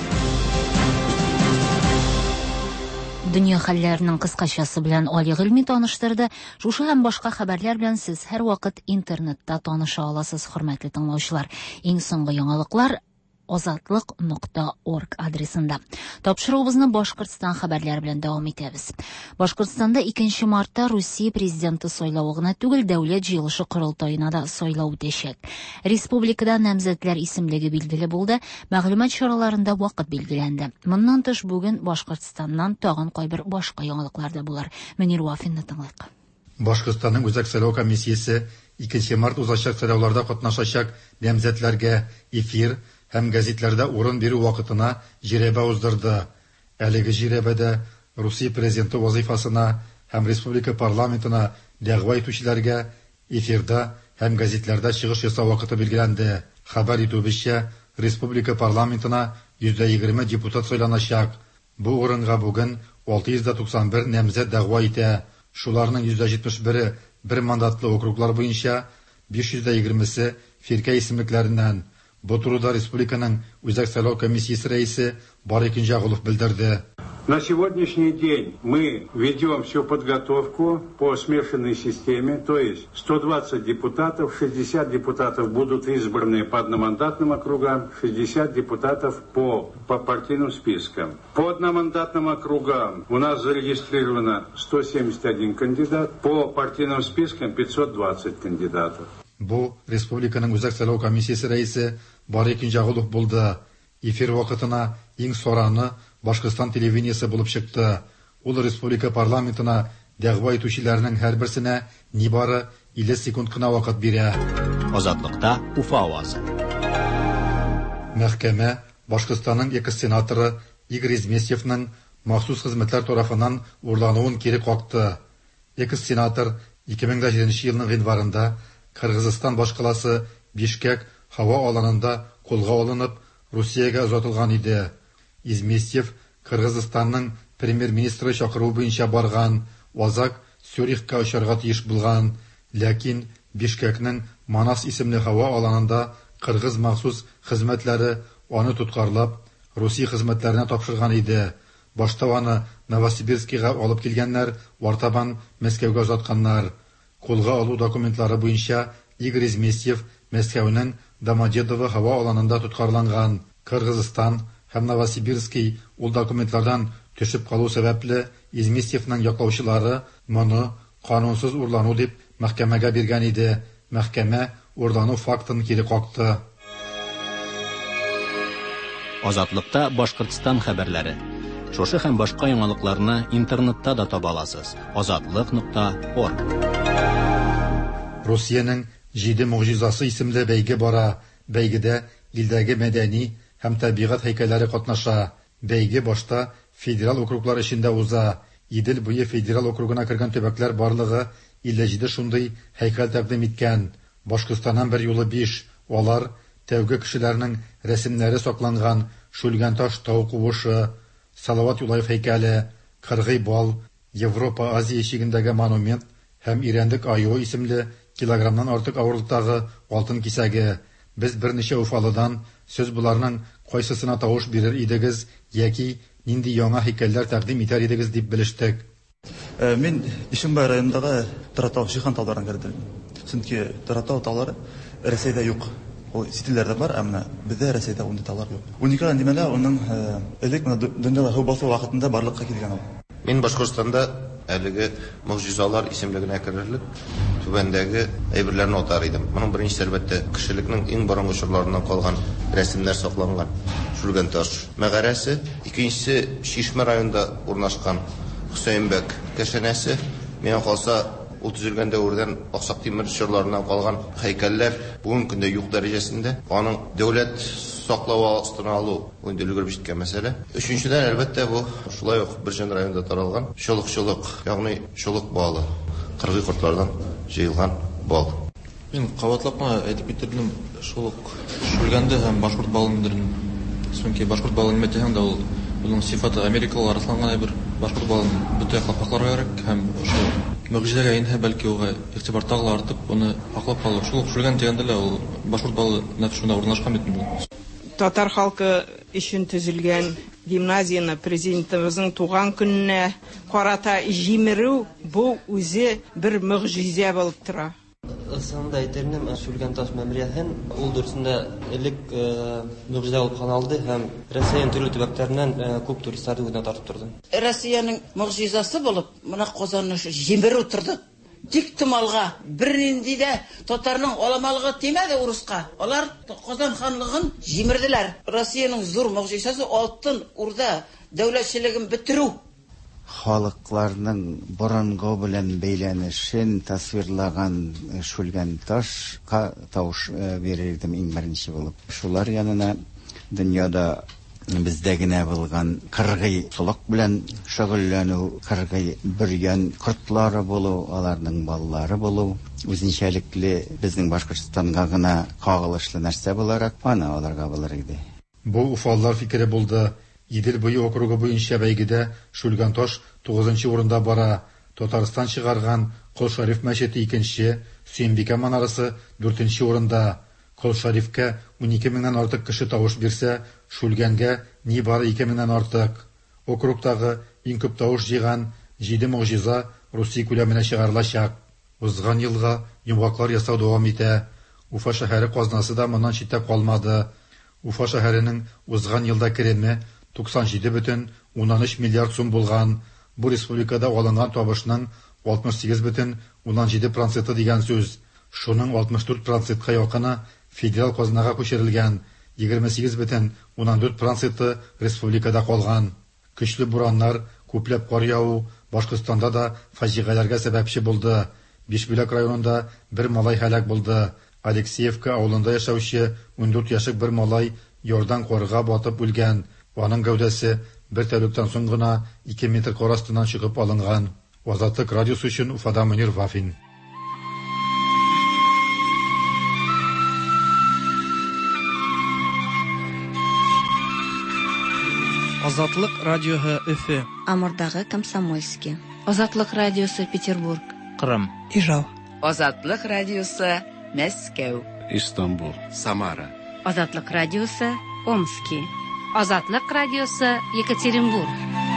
Дөнья хәлләренең кыскачасы белән Али Гыйльми таныштырды. Шушы һәм башка хәбәрләр белән сез һәрвакыт интернетта таныша аласыз, хөрмәтле тыңлаучылар. Иң соңгы яңалыклар azatliq.org адресында. Тапшыруыбызны Башкортстан хәбәрләре белән дәвам итәбез. Башкортстанда 2 мартта Русия президенты сайлауы гына түгел, дәүләт җыелышы курылтаена да сайлау үтәчәк. Республикада намзәтләр исемлеге билгеле булды, мәгълүмат чараларында вакыт билгеләнде. Моннан тыш бүген Башкортстаннан тагын кайбер башка яңалыклар да булар. Мөнир Вафинны тыңлыйк. Башкортстанның үзәк сайлау комиссиясе 2 март узачак сайлауларда катнашачак намзәтләргә эфир һәм гәзитләрдә урын бирү вакытына җирәбә уздырды. Әлеге җирәбәдә Русия президенты вазифасына һәм республика парламентына дәгъва итүчеләргә эфирда һәм гәзитләрдә чыгыш ясау вакыты билгеләнде. Хәбәр итүебезчә, республика парламентына 120 депутат сайланачак. Бу урынга бүген 691 намзәт дәгъва итә. Шуларның 171-е бер мандатлы округлар буенча, 520-се фиркә исемлекләреннән. Бу турыда республиканың үзәк сайлау комиссиясе рәисе Барик Инҗагулов белдерде. На сегодняшний день мы ведем всю подготовку по смешанной системе, то есть 120 депутатов, 60 депутатов будут избраны по одномандатным округам, 60 депутатов по партийным спискам. По одномандатным округам у нас зарегистрировано 171 кандидат, по партийным спискам 520 кандидатов. Бу республиканың үзәк сайлау комиссиясе рәисе Барик Инҗагулов булды. Эфир вакытына иң сораны Башкортстан телевидениесе булып чыкты. Ул республика парламентына дәгъва итүчеләрнең һәрберсенә нибары 50 секунд кына вакыт бирә. Азатлыкта Уфа авазы. Мәхкәмә Башкортстанның 2 сенаторы Игорь Изместьевның махсус хезмәтләр тарафыннан урлануын кире какты. 2 сенатор 2007 елның гыйнварында Кыргызстан башкаласы Бишкек һава аланында кулга алынып, Русиягә озатылган иде. Изместьев Кыргызстанның премьер-министры чакыруы буенча барган, Вазак Сюрихка очарга тиеш булган, ләкин Бишкекнең Манас исемле һава аланында кыргыз махсус хезмәтләре аны тоткарлап, Русия хезмәтләренә тапшырган иде. Башта аны Новосибирскига алып килгәннәр, артабан Мәскәүгә озатканнар. Кулга алу документлары буенча Игорь Изместьев Мәскәүнең Домодедово һава аланында тоткарланган. Кыргызстан һәм Новосибирский ул документлардан төшеп калу сәбәпле Изместьевның яклаучылары моны канунсыз урлану дип мәхкәмәгә биргән иде. Мәхкәмә урлану фактын кире какты. Азатлыкта Башкортстан хәбәрләре. Шушы һәм башка яңалыкларны интернетта да таба аласыз. azatliq.org. Русиянең 7 мугҗизасы исемле бәйге бара. Бәйгедә илдәге мәдәни һәм табигать һәйкәлләре катнаша. Бәйге башта федераль округлар эчендә уза. Идел буе федераль округына кергән төбәкләр барлыгы 57 шундый һәйкәл тәкъдим иткән. Башкортстаннан бер юлы 5. Алар тәүге кешеләрнең рәсемнәре сакланган Шүлгән таш тау кубышы, Салават Юлаев һәйкәле, Кыргый бал, Европа Азия ишегендәге монумент һәм Ирәндек аю исемле килограммнан артык авырлыктагы алтын кисәге. Без берничә Уфалыдан Сез буларның кайсысына тавыш бирер идегез, яки нинди яңа хикәяләр тәкъдим итәр идегез дип белештек. Мен Ишембай районындагы Таратау Шихан тауларына кирдем. Чөнки Таратау таулары Рәсәйдә юк. Ул ситилләрдә бар, әмма бездә Рәсәйдә унда таулар юк. Уникаль әндимәләр уның элек дөньяда ху басу вакытында барлыкка килгән ул. Мин Башкортстанда әлеге мөгъҗизалар исемлегенә керерлек түбәндәге әйберләрне атар идем. Моның беренче әлбәттә кешелекнең иң борынгы чорларыннан калган рәсемнәр сакланган Шүлгән таш мәгарәсе, икенчесе Шишмә районында урнашкан Хөсәйнбәк кәшәнәсе, миңа калса ул төзелгән дәвердән Аксак Тимер чорларыннан калган һәйкәлләр бүген көндә юк дәрәҗәсендә. Аның дәүләт саклау астына алу инде өлгереп җиткән мәсьәлә. Өченчедән әлбәттә бу шулай ук Бирҗан районында таралган чолык, ягъни чолык балы, кыргый кортлардан җыелган бал. Мин кабатлап әйтеп битердем, шулык Шүлгәнде һәм башкорт балындырын. Чөнки башкорт балын мәтәһен дә ул буның сыйфаты Америкалар расланган бер башкорт балын бүтән капакларга кирәк һәм ошо мөгъҗизәгә инһә бәлки уга игътибар тагы артып, аны аклап калу. Шулык Шүлгән дигәндә лә ул башкорт балы нәкъ шунда урнашкан бит бу. Татар халкы өчен төзелгән гимназияны президентыбызның туган көненә карата җимерү бу үзе бер мөгъҗизә булып тора. Ысында әйтернем, Шүлгән таш мәмгыятен ул дөресендә элек мөгъҗизә булып калды һәм Россиянең төрле төбәкләреннән күп туристлар үзенә тартып торды. Россиянең мөгъҗизасы булып, моны Казанны җимерү торды. Тик томалга бернинди дә татарның аламалыгы тимәде уруска. Алар Казан ханлыгын җимерделәр. Россиянең зур мөгъҗизасы Алтын Урда дәүләтчелеген бетерү. Халыкларның борынгы белән бәйләнешен тасвирлаган Шүлгән таш тавыш бирердем иң беренче булып. Шулар янына дөньяда бездә генә булган кыргый солык белән шөгыльләнү, кыргый бөрьян кортлары булу, аларның баллары булу, үзенчәлекле безнең Башкортстанга гына кагылышлы нәрсә буларак аны аларга булыр иде. Бу уфаллар фикере булды. Идел буе округы буенча бәйгедә Шүлгән таш 9нчы урында бара. Татарстан чыгарган Кол Шариф мәчете 2нче, Сөембикә манарасы 4нче урында. Кол Шарифкә 12 меңнән артык кеше тавыш бирсә, Шүлгәнгә ни бары 2 меңнән артык. Округтагы иң күп тавыш җыйган 7 мөгъҗиза Русия күләменә чыгарылачак. Узган елга йомгаклар ясау дәвам итә. Уфа шәһәре казнасы да моннан читтә калмады. Уфа шәһәренең узган елда кереме 97,13 миллиард сум булган. Бу республикада алынган табышның 68,17% дигән сүз. Шуның 64%ка якыны федераль казнага күчерелгән, 28,14% республикада калган. Көчле бураннар, күпләп кар яву Башкортстанда да фаҗигаләргә сәбәпче булды. Бишбүләк районында бер малай һәлак булды. Алексеевка авылында яшәүче 14 яшьлек бер малай ярдан карга батып үлгән. Аның гәүдәсе бер тәүлектән соң гына 2 метр кар астыннан чыгып алынган. Азатлык радиосы өчен Уфада Мөнир Вафин. Азатлык радиоһы Өфе. Амурдагы Комсомольский. Азатлык радиосы Петербург. Кырым. Ижау. Азатлык радиосы Мәскәү. Истанбул. Самара. Азатлык радиосы Омский. Азатлык радиосы Екатеринбург.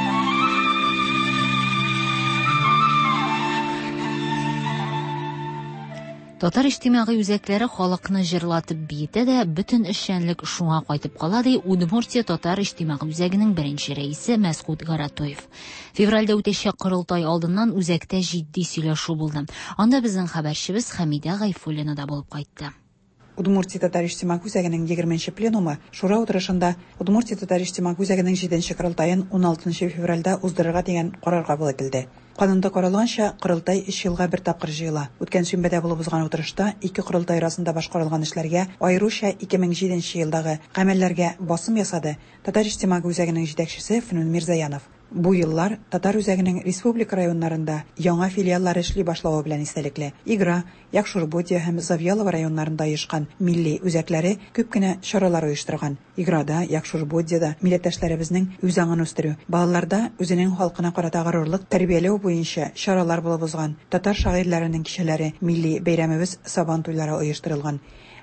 Татар иҗтимагый үзәкләре халыкны җырлатып биетә дә, бөтен эшчәнлек шуңа кайтып кала, ди Удмуртия татар иҗтимагый үзәгенең беренче рәисе Мәсгуд Гаратоев. Февральдә үтәчәк корылтай алдыннан үзәктә җитди сөйләшү булды. Анда безнең хәбәрчебез Хәмидә Гайфуллина да булып кайтты. Удмуртия татар иҗтимагый үзәгенең 20нче пленумы шура утырышында Удмуртия татар иҗтимагый үзәгенең 7нче корылтаен 16 февральдә уздырырга дигән карар кабул ителде. Канунда каралганча, корылтай 3 елга бер тапкыр җыела. Үткән шимбәдә булып узган утырышта ике корылтай арасында башкарылган эшләргә, аеруча 2007 елдагы гамәлләргә басым ясады татар иҗтимагый үзәгенең җитәкчесе Фәнүн Мирзаянов. Бу еллар татар үзәгенең республика районнарында яңа филиаллар эшли башлавы белән истәлекле. Игра, Якшурбудия һәм Завьялова районнарында оешкан милли үзәкләре күп кенә чаралар оештырган. Играда, Якшурбудиядә милләттәшләребезнең үз аңын үстерү, балаларда үзенең халкына карата горурлык тәрбияләү буенча чаралар булып узган. Татар шагыйрьләренең кичәләре, милли бәйрәмебез Сабан туйлары оештырылган.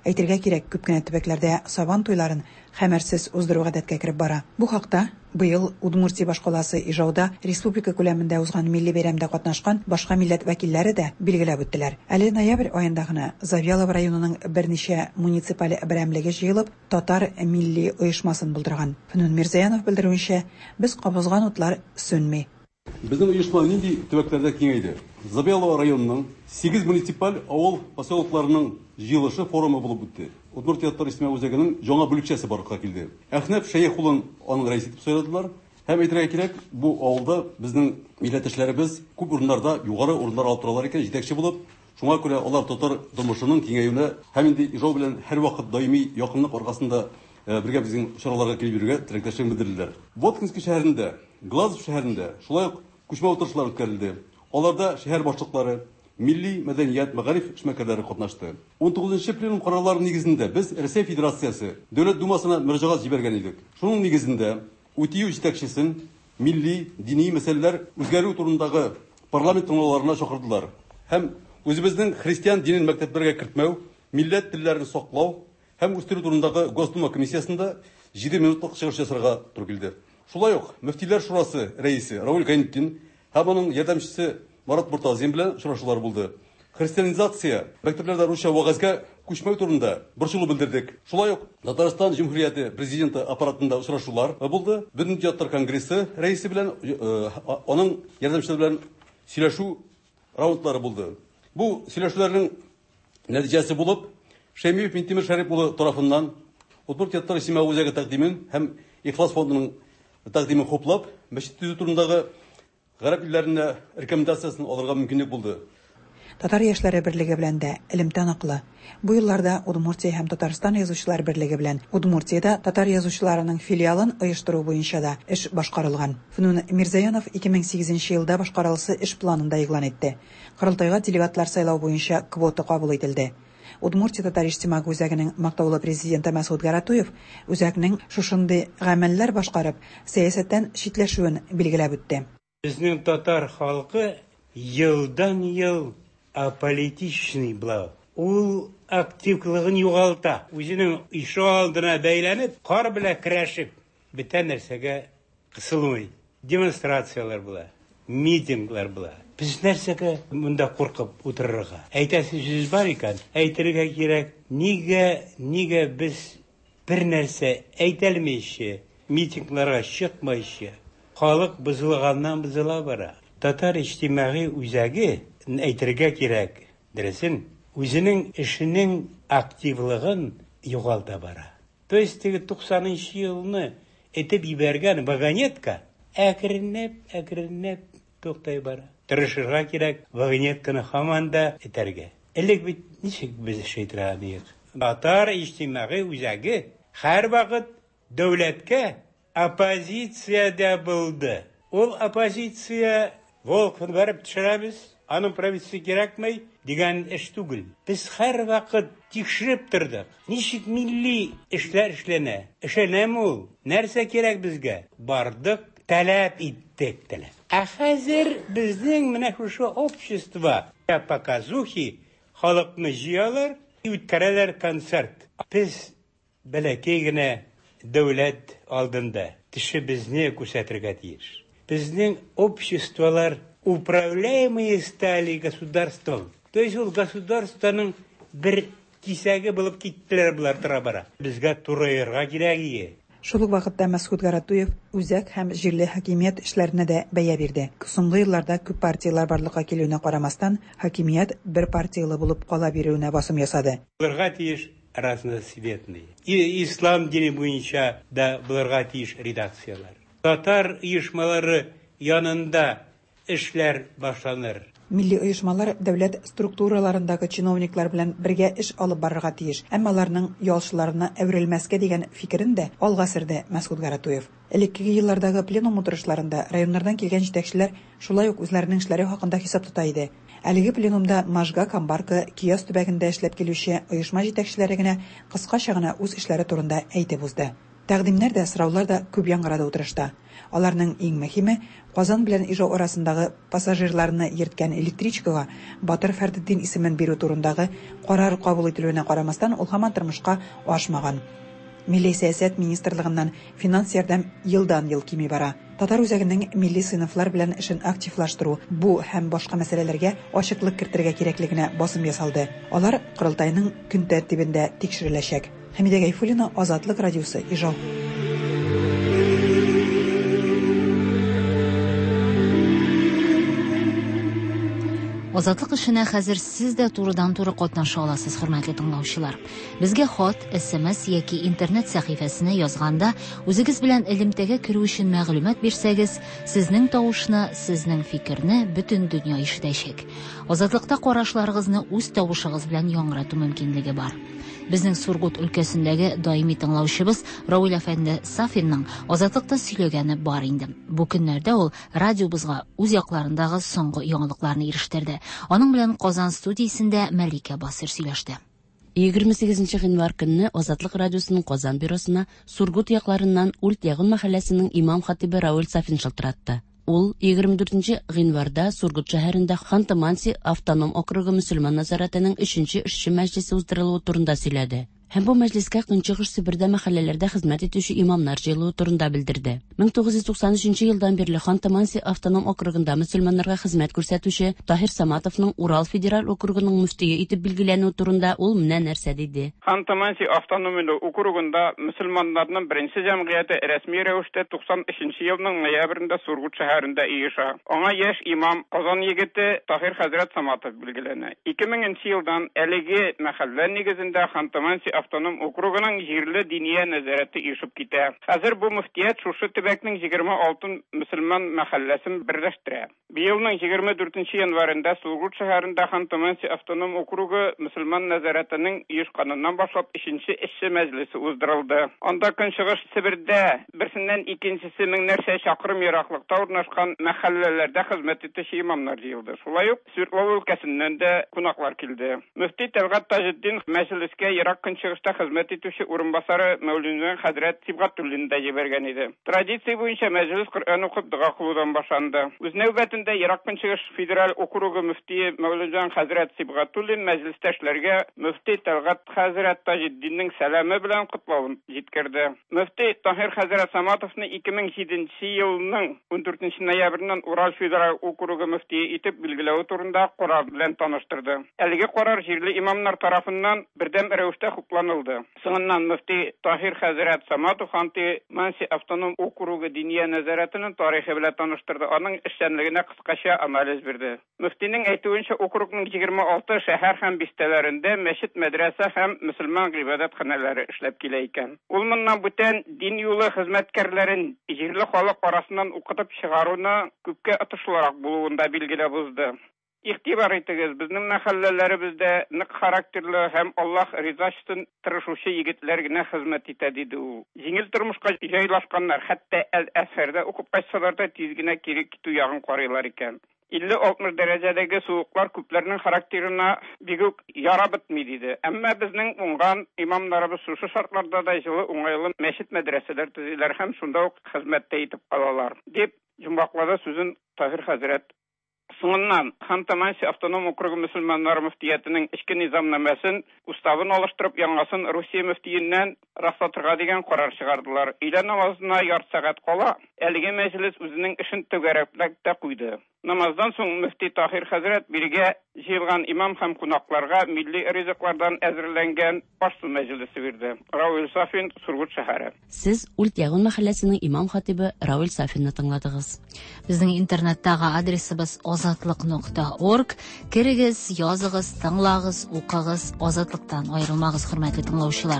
Әйтергә кирәк, күп кенә төбәкләрдә сабан туйларын хәмәрсез уздыру гадәткә кирип бара. Бу хакта быел Удмуртия башкаласы Ижауда республика күләмендә узган милли бәйрәмдә катнашкан башка милләт вәкилләре дә билгеләп үттеләр. Әле ноябрь аенда гына Завьялов районының берничә муниципаль берәмлеге җыелып, татар милли оешмасын булдырган. Фәнүн Мирзаянов белдерүенчә, без кабызган утлар сөнми. Безнең оешма нинди төбәкләрдә киңәйде? Завьялов районының 8 муниципаль авыл поселокларының җыелышы форумы булып үтте. Удмуртия татар исемә үзәгенең яңа бүлекчәсе барлыкка килде. Әхнәф Шәйхуллин аның рәис итеп сайладылар. Һәм әйтергә кирәк, бу авылда безнең милләттәшләребез күп урыннарда югары урыннар алып торалар икән, җитәкче булып. Шуңа күрә алар татар тормышының киңәюенә һәм инде Ижау белән һәрвакыт даими якынлык аркасында бергә безнең чараларга килеп йөрергә теләктәшлек белдерделәр. Воткинский шәһәрендә, Глазов шәһәрендә шулай ук күчмә утырышлар үткәрелде. Аларда шәһәр башлыклары, милли мәдәният, мәгариф эшмәкәрләре катнашты. 19-нчы пленум карарлары нигезендә без Россия Федерациясы Дәүләт Думасына мөрәҗәгать җибәргән идек. Шуның нигезендә УТИУ җитәкчесен милли, дини мәсьәләләр үзгәрү турындагы парламент тыңлауларына чакырдылар. Һәм үзебезнең христиан динен мәктәпләргә кертмәү, милләт телләрен саклау һәм үстерү турындагы Госдума комиссиясында 7 минутлык чыгыш ясарга туры килде. Шулай ук Мөфтиләр шурасы рәисе Рауль Гайнетдин һәм аның ярдәмчесе Марат Муртазин белән очрашулар булды. Христианизация, мәктәпләрдә русча вәгазьгә күчмәү турында борчылу белдердек. Шулай ук Татарстан Җумһурияте президенты аппаратында очрашулар булды. Бөтен театр конгрессы рәисе белән аның ярдәмчесе белән сөйләшү раундлары булды. Бу сөйләшүләрнең нәтиҗәсе булып, Шәймиев Минтимер Шәриф улы тарафыннан Удмуртия татар исеме үзәге тәкъдимен һәм Ихлас фондының тәкъдимен хуплап, мәчет төзү турындагы гарәп илләренә рекомендациясын алырга мөмкинлек булды. Татар яшьләре берлеге белән дә элемтән аклы. Бу елларда Удмуртия һәм Татарстан язучылар берлеге белән Удмуртиядә татар язучыларының филиалын оештыру буенча да эш башкарылган. Фәнүн Мирзаянов 2008 елда башкарылысы эш планында игълан итте. Корылтайга делегатлар сайлау буенча квота кабул ителде. Удмуртия татар иҗтимагый үзәгенең мактаулы президенты Мәсгуд Гаратуев үзәкнең шушындый гамәлләр башкарып, сәясәттән читләшүен билгеләп үтте. Безнең татар халкы елдан-ел аполитичный була. Ул активлыгын югалта. Үзенең ише алдына бәйләнеп, кар белән көрәшеп, бөтен нәрсәгә кысылмый. Демонстрациялар була, митинглар була. Без нәрсәгә монда куркып утырырга? Әйтәсе сүз бар икән, әйтергә кирәк. Нигә без бер нәрсә әйтәлмәйчә, митингларга чыкмайча, халык бузылганнан-бузыла бара. Татар иҗтимагый үзәге әйтергә кирәк. Дөресен, үзенең эшенең активлыгын югалта бара. То есть 90-нчы елны этеп ибәргән вагонетка әкренләп туктай бара. Тырышырга кирәк, вагонетканы һаман да этәргә. Элек бит ничек без эшләр идек? Татар иҗтимагый үзәге һәр вакыт дәүләткә оппозициядә булды. Ул оппозиция волкын бәреп төшерәбез, аның правительство кирәкмәй дигән эш түгел. Без һәр вакыт тикшереп тордык. Ничек милли эшләр эшләнә? Эшләнәме ул? Нәрсә кирәк безгә? Бардык, таләп иттек теле. Ә хәзер безнең менә шушы общество показухи халыкны җыялар, үткәрәләр концерт. Без бәләкәй генә дәүләт алдында тешебезне күрсәтергә тиеш. Безнең обществолар управляемые стали государством. То есть ул государственның бер кисәге булып киттеләр булар тора-бара. Безгә турыырга кирәк. Шул ук вакытта Мәсгуд Гаратуев үзәк һәм җирле хакимият эшләренә дә бәя бирде. Соңгы елларда күп партиялар барлыкка килүенә карамастан, хакимият бер партиялы булып кала бирүенә басым ясады. Булырга тиеш разноцветный. Ислам дине буенча да булырга тиеш редакциялар. Татар оешмалары янында эшләр башланыр. Милли оешмалар дәүләт структураларындагы чиновниклар белән бергә эш алып барырга тиеш. Әмма аларның ялчыларына әверелмәскә дигән фикерен дә алга сөрде Мәсгуд Гаратуев. Элекке еллардагы пленум утырышларында районнардан килгән җитәкчеләр шулай ук үзләренең эшләре хакында хисап тота иде. Әлеге пленумда Можга, Камбарка, Кияс төбәгендә эшләп килүче оешма җитәкчеләре генә кыскача гына үз эшләре турында әйтеп узды. Тәкъдимнәр дә, сораулар да күп яңгырады утырышта. Аларның иң мөһиме Казан белән Ижау арасындагы пассажирларны йөрткән электричкага Батыр Фәрдетдин исемен бирү турындагы карар кабул ителүенә карамастан, ул һаман тормышка ашмаган. Милли сәясәт министрлыгыннан финанс ярдәм елдан-ел кими бара. Татар үзәгенең милли сыйныфлар белән эшен активлаштыру, бу һәм башка мәсьәләләргә ачыклык кертергә кирәклегенә басым ясалды. Алар Корылтайның көн тәртибендә тикшереләчәк. Хәмидә Гайфуллина, Азатлык радиосы, Ижау. Азатлык эшенә хәзер сез дә турыдан-туры катнаша аласыз, хөрмәтле тыңлаучылар. Безгә хат, SMS яки интернет сәхифәсенә язганда, үзегез белән элемтәгә керү өчен мәгълүмат бирсәгез, сезнең тавышны, сезнең фикерне бөтен дөнья ишетәчәк. Азатлыкта карашларыгызны үз тавышыгыз белән яңгырату мөмкинлеге бар. Безнең Сургут өлкәсендәге даими тыңлаучыбыз Равил әфәнде Сафинның Азатлыкта сөйләгәне бар инде. Бу көннәрдә ул радиобызга үз якларындагы соңгы яңалыкларны ирештерде. Аның белән Казан студиясендә Мәликә Басыр сөйләште. 28 гыйнвар көнне Азатлык радиосының Казан бюросына Сургут якларыннан Ульт-Ягын мәхәлләсенең имам-хатибы Равил Сафин шылтыратты. Ул 24 гыйнварда Сургут шәһәрендә Ханты-Манси автоном округы мөселман назаратының 3-нче эшче мәҗлесе уздырылуы турында сөйләде. Һәм бу мәҗлескә Көнчыгыш Себердә мәхәлләләрдә хезмәт итүче имамнар җыелуы турында белдерде. 1993 елдан бирле Ханты-Манси автоном округында мөселманнарга хезмәт күрсәтүче Таһир Саматовның Урал федераль округының мөфтие итеп билгеләнү турында ул менә нәрсә диде. Ханты-Манси автоном округында мөселманнарның беренче җәмгыяте рәсми рәвештә 93 елның ноябрендә Сургут шәһәрендә иеша. Аңа яшь имам Казан егете Таһир хәзрәт Саматов билгеләнә. 2000 елдан әлеге мәхәллә нигезендә Ханты-Манси автоном округының җирле диния нәзарәте ишеп китә. Хәзер бу мөфтият шушы төбәкнең 26 мөселман мәхәлләсен берләштерә. Елның 24 январында Сургут шәһәрендә Ханты-Манси автоном округы мөселман нәзарәтенең оешканыннан башлап 3-нче эшче мәҗлесе уздырылды. Анда Көнчыгыш Себердә берсеннән икенчесе меңнәрчә чакрым ераклыкта урнашкан мәхәлләләрдә хезмәт итүче имамнар җыелды. Шулай ук Свердлов өлкәсеннән дә кунаклар килде. Мөфти Тәлгат Таҗетдин мәҗлескә ерак Көнчыгышта хезмәт итүче урынбасары Мәүлана хәзрәт Сибгатуллин да җибәргән иде. Традиция буенча мәҗлес Коръән укып дуга кылудан башланды. Үз нәүбәтендә ерак Көнчыгыш федераль округы мөфтие Мәүлана хәзрәт Сибгатуллин мәҗлестәшләргә мөфти Тәлгат хәзрәт Таҗетдиннең сәламе белән котлавын җиткерде. Мөфти Таһир хәзрәт Саматовны 2007 елның 14 ноябреннән Урал федераль округы мөфтие итеп билгеләү турында карар белән таныштырды. Әлеге карар җирле имамнар тарафыннан бердәм рәвештә хупланылды. Соңыннан мөфти Таһир хәзрәт Саматов Ханты-Манси автоном округы диния нәзарәтенең тарихы белән таныштырды. Аның эшчәнлегенә кыскача анализ бирде. Мөфтинең әйтүенчә, округның 26 шәһәр һәм бистәләрендә мәчет, мәдрәсә һәм мөселман гыйбадәтханәләре эшләп килә икән. Ул моннан бүтән дин юлы хезмәткәрләрен җирле халык арасыннан укытып чыгаруны күпкә отышлырак булуында билгеләп узды. Игътибар итегез, безнең мәхәлләләребездә нык характерлы һәм Аллаһ риза өчен тырышучы егетләр генә хезмәт итә диде ул. Җиңел тормышка җайлашканнар, хәтта Әл-Әсфәрдә укып кайтсалар да тиз генә кире китү ягын карыйлар икән. 50-60 дәрәҗәдәге суыклар күпләрнең характерына бик үк ярап бетми диде. Әмма безнең уңган имамнарыбыз шушы шартларда да җылы уңайлы мәчет, мәдрәсәләр төзиләр һәм шунда ук хезмәттә итеп калалар, дип җумбаклады сүзен Таһир хәзрәт. Соңыннан Ханты-Манси автоном округы мөселманнар мөфтиятының эчке низамнамасын уставын алыштырып, яңасын Русия мөфтиеннән раслатырга дигән карар чыгардылар. Өйлә намазына ярты сәгать кала, әлеге мәҗлес үзенең эшен төгәрәкләп куйды. Намаздан соң мөфти Таһир хәзрәт биргә җыелган имам һәм кунакларга милли ризыклардан әзерләнгән аш-су мәҗлесе бирде. Равил Сафин, Сургут шәһәре. Сез Ульт-Ягын мәхәлләсенең имам-хатибы Равил Сафинны тыңладыгыз. Безнең интернеттагы адресыбыз azatlyk.org. Кирегез, языгыз, тыңлагыз, укыгыз, азатлыктан аерылмагыз, хөрмәтле тыңлаучылар.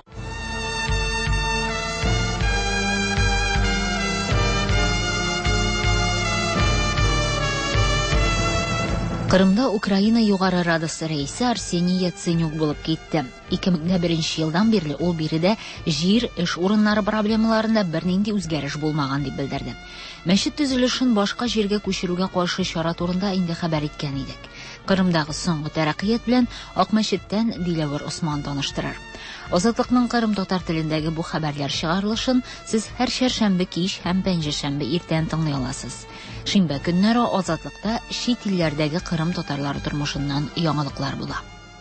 Кырымда Украина югары радасы рәисе Арсений Яценюк булып китте. 2001 елдан бирле ул биредә җир, эш урыннары проблемаларында бернинди үзгәреш булмаган дип белдерде. Мәчет төзелешен башка җиргә күчерүгә каршы чара турында инде хәбәр иткән идек. Кырымдагы соңгы тәрәккыят белән Ак мәчеттән Диләвер Усман таныштырыр. Азатлыкның Кырым татар телендәге бу хәбәрләр чыгарылышын сез һәр чәршәмбе кич һәм пәнҗешәмбе иртән тыңлый аласыз. Шимбә көннәре Азатлыкта чит илләрдәге Кырым татарлары тормышыннан яңалыклар була.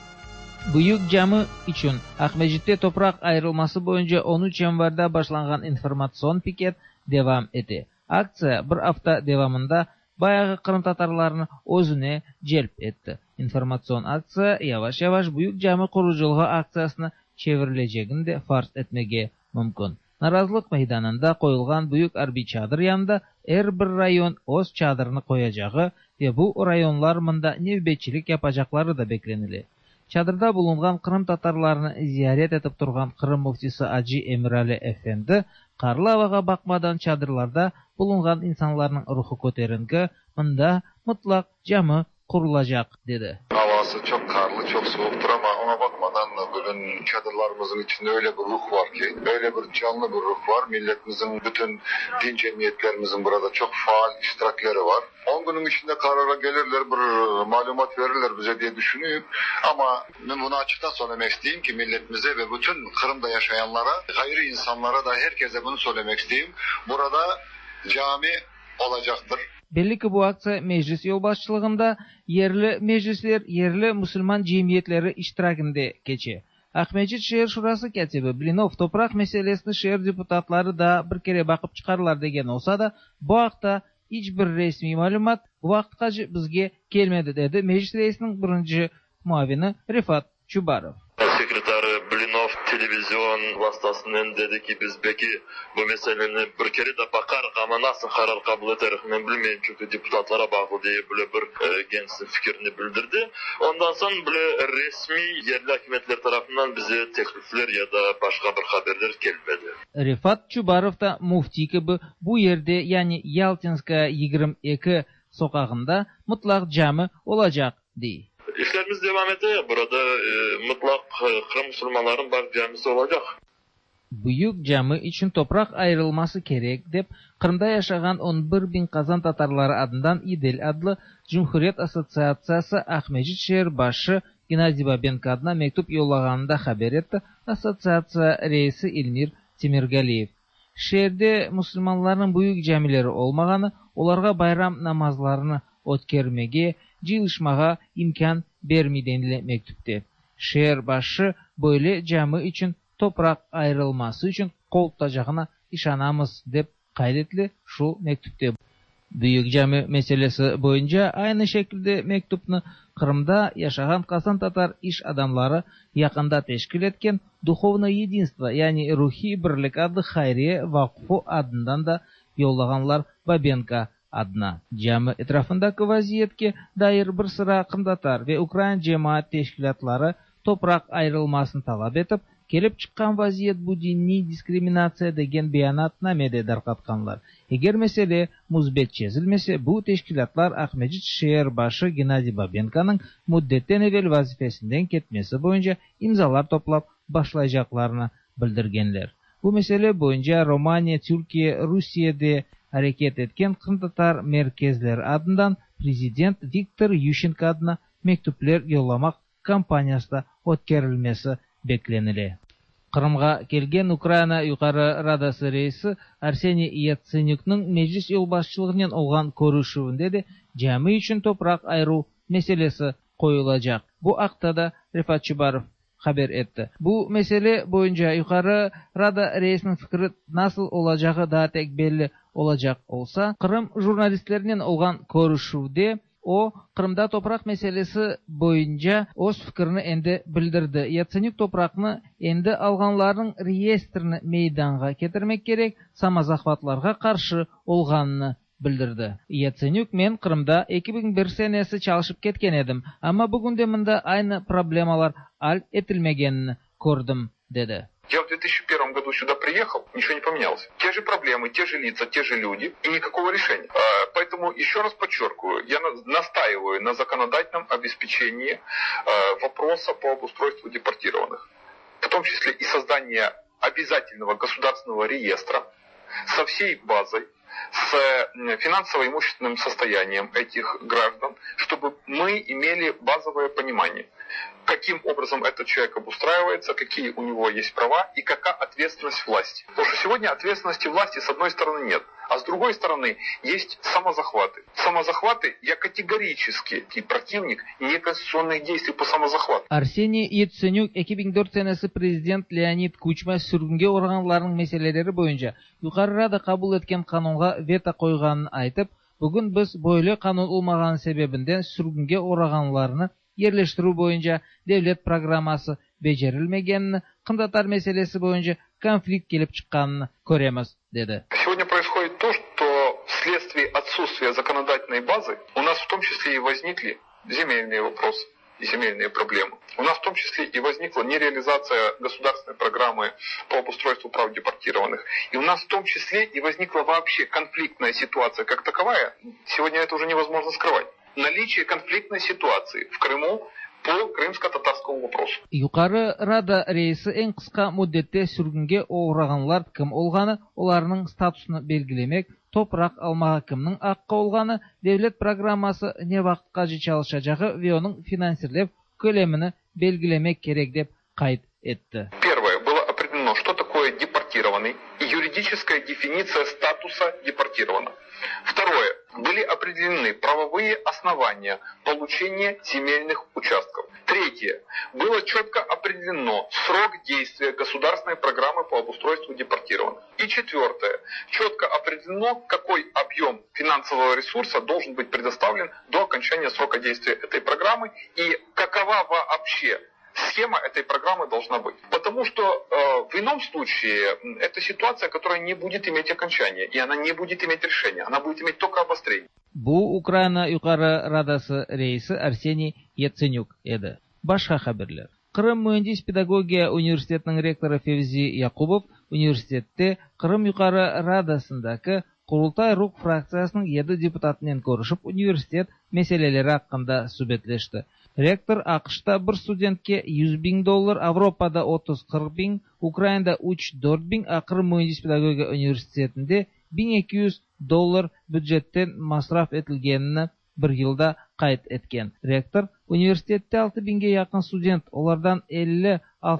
Büyük Cami için Akmecit'te toprak ayrılması boyunca 13 yanvarda başlanan informasyon piket devam etti. Aksiya bir hafta devamında bayağı Kırım Tatarlarını özüne celp etti. İnformasyon aksiya yavaş-yavaş Büyük Cami kuruculuğu aksiyasına çevrileceğini de farz etmege mümkün. Narazılık meydanında koyulgan büyük harbi çadır yanında her bir rayon öz çadırını koyacağı ve bu rayonlar mında nöbetçilik yapacakları da beklenili. Çadırda bulungan Kırım Tatarlarını ziyaret etip durgan Kırım muftisi Hacı Emirali Efendi, karlı havaga bakmadan çadırlarda bulungan insanların ruhu koterengi mında mutlak cami kurulacak dedi. Havası çok karlı, çok soğuktur ama ona bakmadan bugün çadırlarımızın içinde öyle bir ruh var ki, öyle bir canlı bir ruh var. Milletimizin, bütün din cemiyetlerimizin burada çok faal iştirakleri var. 10 günün içinde karara gelirler, bir malumat verirler bize diye düşünüyorum. Ama ben bunu açıktan söylemek isteyeyim ki milletimize ve bütün Kırım'da yaşayanlara, gayri insanlara da herkese bunu söylemek isteyeyim. Burada cami olacaktır. Belli ki bu aksiya meclis yol başçılığında yerli meclisler, yerli Müslüman cemiyetleri iştirakinde geçi. Akmecit şehir şurası katibi Blinov toprak meselesini şehir deputatları da bir kere bakıp çıkarlar degen olsa da bu haqda hiçbir resmi malumat bu vaqtgacha bizge kelmedi dedi meclis reisinin birinci muavini Rifat Chubarov. Sekreteri Blinov televizyon vasıtasından dedi ki biz belki bu meselenin bir kere de bakar ama nasıl karar kabul ederekten bilmeyin çünkü deputatlara bağlı diye böyle bir gençsin fikrini bildirdi. Ondan sonra böyle resmi yerli hükümetler tarafından bize teklifler ya da başka bir haberler gelmedi. Rifat Chubarov da mufti gibi bu yerde yani Yaltinskaya 22 sokağında mutlak cami olacak diye. İşlerimiz devam ediyor. Burada mutlak Kırım Müslümanların bar camisi olacak. Büyük cami için toprak ayrılması gerek dep Kırım'da yaşayan 11.000 Kazan Tatarları adından İdil adlı Cumhuriyet Asosiyatsiyasi Akmecit şehir başı Gennadiy Babenko adına mektup yollaganda haber etti asosiyatsiya reisi İlmir Timirgaliyev. Şehirde Müslümanların büyük camileri olmaganı, olarga bayram namazlarını ötkermege, jyılışmaga imkan bermeydenli mektupte. Şehir başı böyle cami için toprak ayrılması için kol tutacağına işanamız dep kaydetli şu mektupte. Büyük cami meselesi boyunca aynı şekilde mektupnu Kırım'da yaşayan Kazan Tatar iş adamları yakında teşkil etken Duhovno Единство yani Ruhi Birlik adlı hayriye vakfı adından da yollaganlar Babenko adına. Cami etrafındaki vaziyetke dair bir sıra Kırım Tatar ve Ukrayna cemaat teşkilatları toprak ayrılmasını talep etip kelip çıkan vaziyet bu dini diskriminatsiya degen beyanatnamede darqatkanlar. Eğer mesele muzbet çözülmese bu teşkilatlar Akmecit şehir başı Gennadiy Babenko'nun muddetten evvel vazifesinden ketmesi boyunca imzalar toplap başlayacaklarını bildirgenler. Bu mesele boyunca Romanya, Türkiye, Rusya'da hareket etken Kırım Tatar merkezler adından Prezident Viktor Yushchenko adına mektuplar yollamak kampanyası da ötkerilmesi beklenili. Kırımga kelgen Ukrayna Yukarı Radası reisi Arseniy Yatsenyuk'nun meclis yol başçılığından olgan görüşüvünde de cami için toprak ayrı meselesi koyulacak. Bu haqda da Rifat Chubarov haber etti. Bu mesele boyunca Yukarı Rada reisinin fikri nasıl olacağı daha tek belli olacak olsa, Kırım jurnalistlerinden olgan görüşüvde o Kırım'da toprak meselesi boyunca öz fikrini endi bildirdi. Yatsenyuk toprakını endi alganların reyestrini meydanga getirmek gerek, samozahvatlarga karşı olganını bildirdi. Yatsenyuk men Kırım'da 2001 senesi çalışıp ketken edim, ama bugün de mında aynı problemalar hal etilmegenini gördüm dedi. Я в 2001 году сюда приехал, ничего не поменялось. Те же проблемы, те же лица, те же люди и никакого решения. Поэтому еще раз подчеркиваю, я настаиваю на законодательном обеспечении вопроса по обустройству депортированных. В том числе и создание обязательного государственного реестра со всей базой, с финансово-имущественным состоянием этих граждан, чтобы мы имели базовое понимание, каким образом этот человек обустраивается, какие у него есть права и какая ответственность власти. Потому что сегодня ответственности власти с одной стороны нет, а с другой стороны есть самозахваты. Самозахваты, я категорически противник неконституционных действий по самозахвату. Арсений Яценюк 2004 сенесі президент Леонид Кучма сүргінге орғанларының мәселелері бойынша юқарыда қабыл еткен қанунға вето қойғанын айтып, бүгін біз бойлы қанун olmаған себебінден сүргінге орағанларını yerleştirу бойынша devlet программасы бежерілмегенini, қымдатар мәселесі бойынша конфликт келіп шыққанын көреміз, деді. Сегодня происходит то, что вследствие отсутствия законодательной базы у нас в том числе и возникли земельные вопросы и земельные проблемы. У нас в том числе и возникла нереализация государственной программы по обустройству прав депортированных. И у нас в том числе и возникла вообще конфликтная ситуация как таковая. Сегодня это уже невозможно скрывать. Наличие конфликтной ситуации в Крыму по крымско-татарскому вопросу. Юқары Рада рейсі ең қысқа мүддетте сүргінге орағанлар кім олғаны, оларының статусын белгілемек, топырақ алмаға кімнің аққа олғаны, devlet программасы не вақытқа жечалышажағы веоның финансирлеп көлеміні белгілемек керек деп қайт етті. Первое. Было определено, что такое депортированный и юридическая дефиниция статуса депортированного. Второе. Были определены правовые основания получения земельных участков. Третье. Было четко определено срок действия государственной программы по обустройству депортированных. И четвертое. Четко определено, какой объем финансового ресурса должен быть предоставлен до окончания срока действия этой программы и какова вообще схема этой программы должна быть. Потому что в ином случае это ситуация, которая не будет иметь окончания, и она не будет иметь решения, она будет иметь только обострение. Бу Украина Юқары Радасы рейсі Арсений Яценюк еді. Башқа хабарлар. Қырым Mühendis педагогия университетінің ректоры Февзи Якубов университетте Қырым Юқары Радасындағы Құрылтай рух фракциясының 7 депутатымен көрішіп, университет мәселелері хақында сөйледі. Ректор ақшта бір студентке $100,000, Авропада 30-40 Украинада 3-4 Қырым Mühendis педагогия университетінде $1200 бюджеттен масраф етілгенini бір жылда қайт еткен. Ректор университетте 6,000-ге якын студент, олардан 50-60%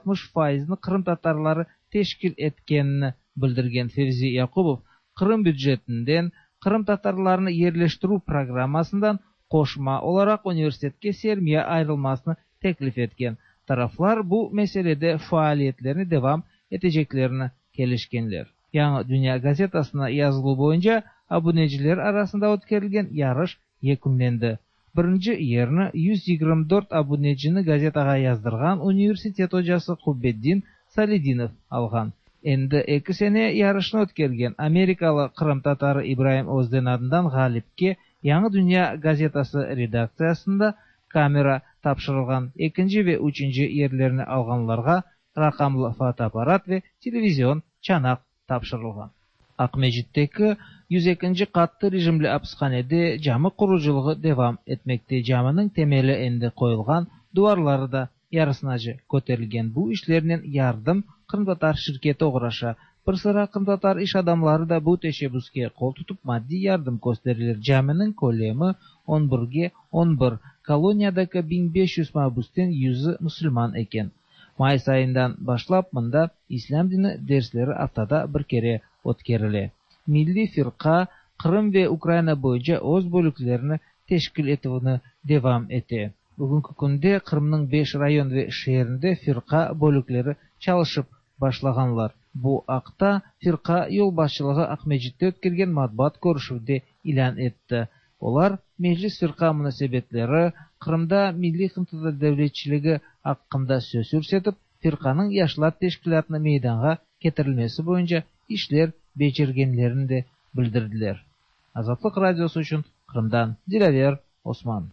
Қырым татарлары тешкіл еткенini білдірген Февзи Якубов, Қырым бюджетінден Қырым татарларını yerleştirу программасынан қошма olarak университетке сермия айрылмасını teklif etken. Taraflar bu meselede faaliyetlerini devam edeceklerini kelişkenler. Яңа Dünya gazetasına yazılı boyunca aboneciler arasında ötkürülgen yarış yekünlendi. Birinci yerini 124 abonecini gazetaga yazdırgan üniversitet hocası Kubbeddin Salidinov algan. Endi 2 sene yarışını ötkürgen Amerikalı Kırım Tatarı İbrahim Ozden adından galipke Яңа Dünya gazetası redaksiyasında kamera tapşırılgan 2 ve 3 yerlerini alganlarga rakamlı fotoaparat ve televizyon çanak tapşırılgan. Akmejit'teki 102. katlı rejimli hapishanede camı kuruculuğu devam etmekte. Camının temeli endi koyulgan, duvarları da yarısınacı köterilgen. Bu işlerinin yardım Kırım Tatar şirketi uğraşa. Bir sıra Kırım Tatar iş adamları da bu teşebbüske kol tutup maddi yardım gösterilir. Camının kolemi 11'ge 11. Koloniyadaki 1500 mahbustan 100'ü Müslüman eken. Mayıs ayından başlap mında İslam dini dersleri haftada bir kere ötkerildi. Milli firqa Kırım ve Ukrayna boyunca öz bölüklerini teşkil ettiğini devam etti. Bugünkü günde Kırım'ın 5 rayon ve şehrinde firqa bölükleri çalışıp başlaganlar. Bu akta firqa yol başçılığı Akmejit'te ötkirgen matbuat görüşüde ilan etti. Olar meclis firqa münasebetleri Kırım'da milli hıntıda devletçiligi hakkında söz sürsetip, firqanın yaşlar teşkilatını meydana getirilmesi boyunca işler becergenlerini de bildirdiler. Azatlık Radyosu için Kırım'dan Dilaver Osman.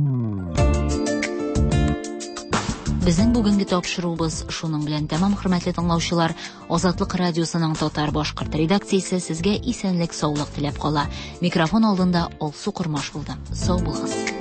Bizning bugungi topshiruvimiz shuning bilan tamom, hurmatli tinglovchilar. Ozodlik radiosining Tatar boshqirt redaksiyasi sizga esenlik, sog'lik tilab qola. Mikrofon oldinda Olsu Qurmosh bo'ldim. Sog' bo'linglar.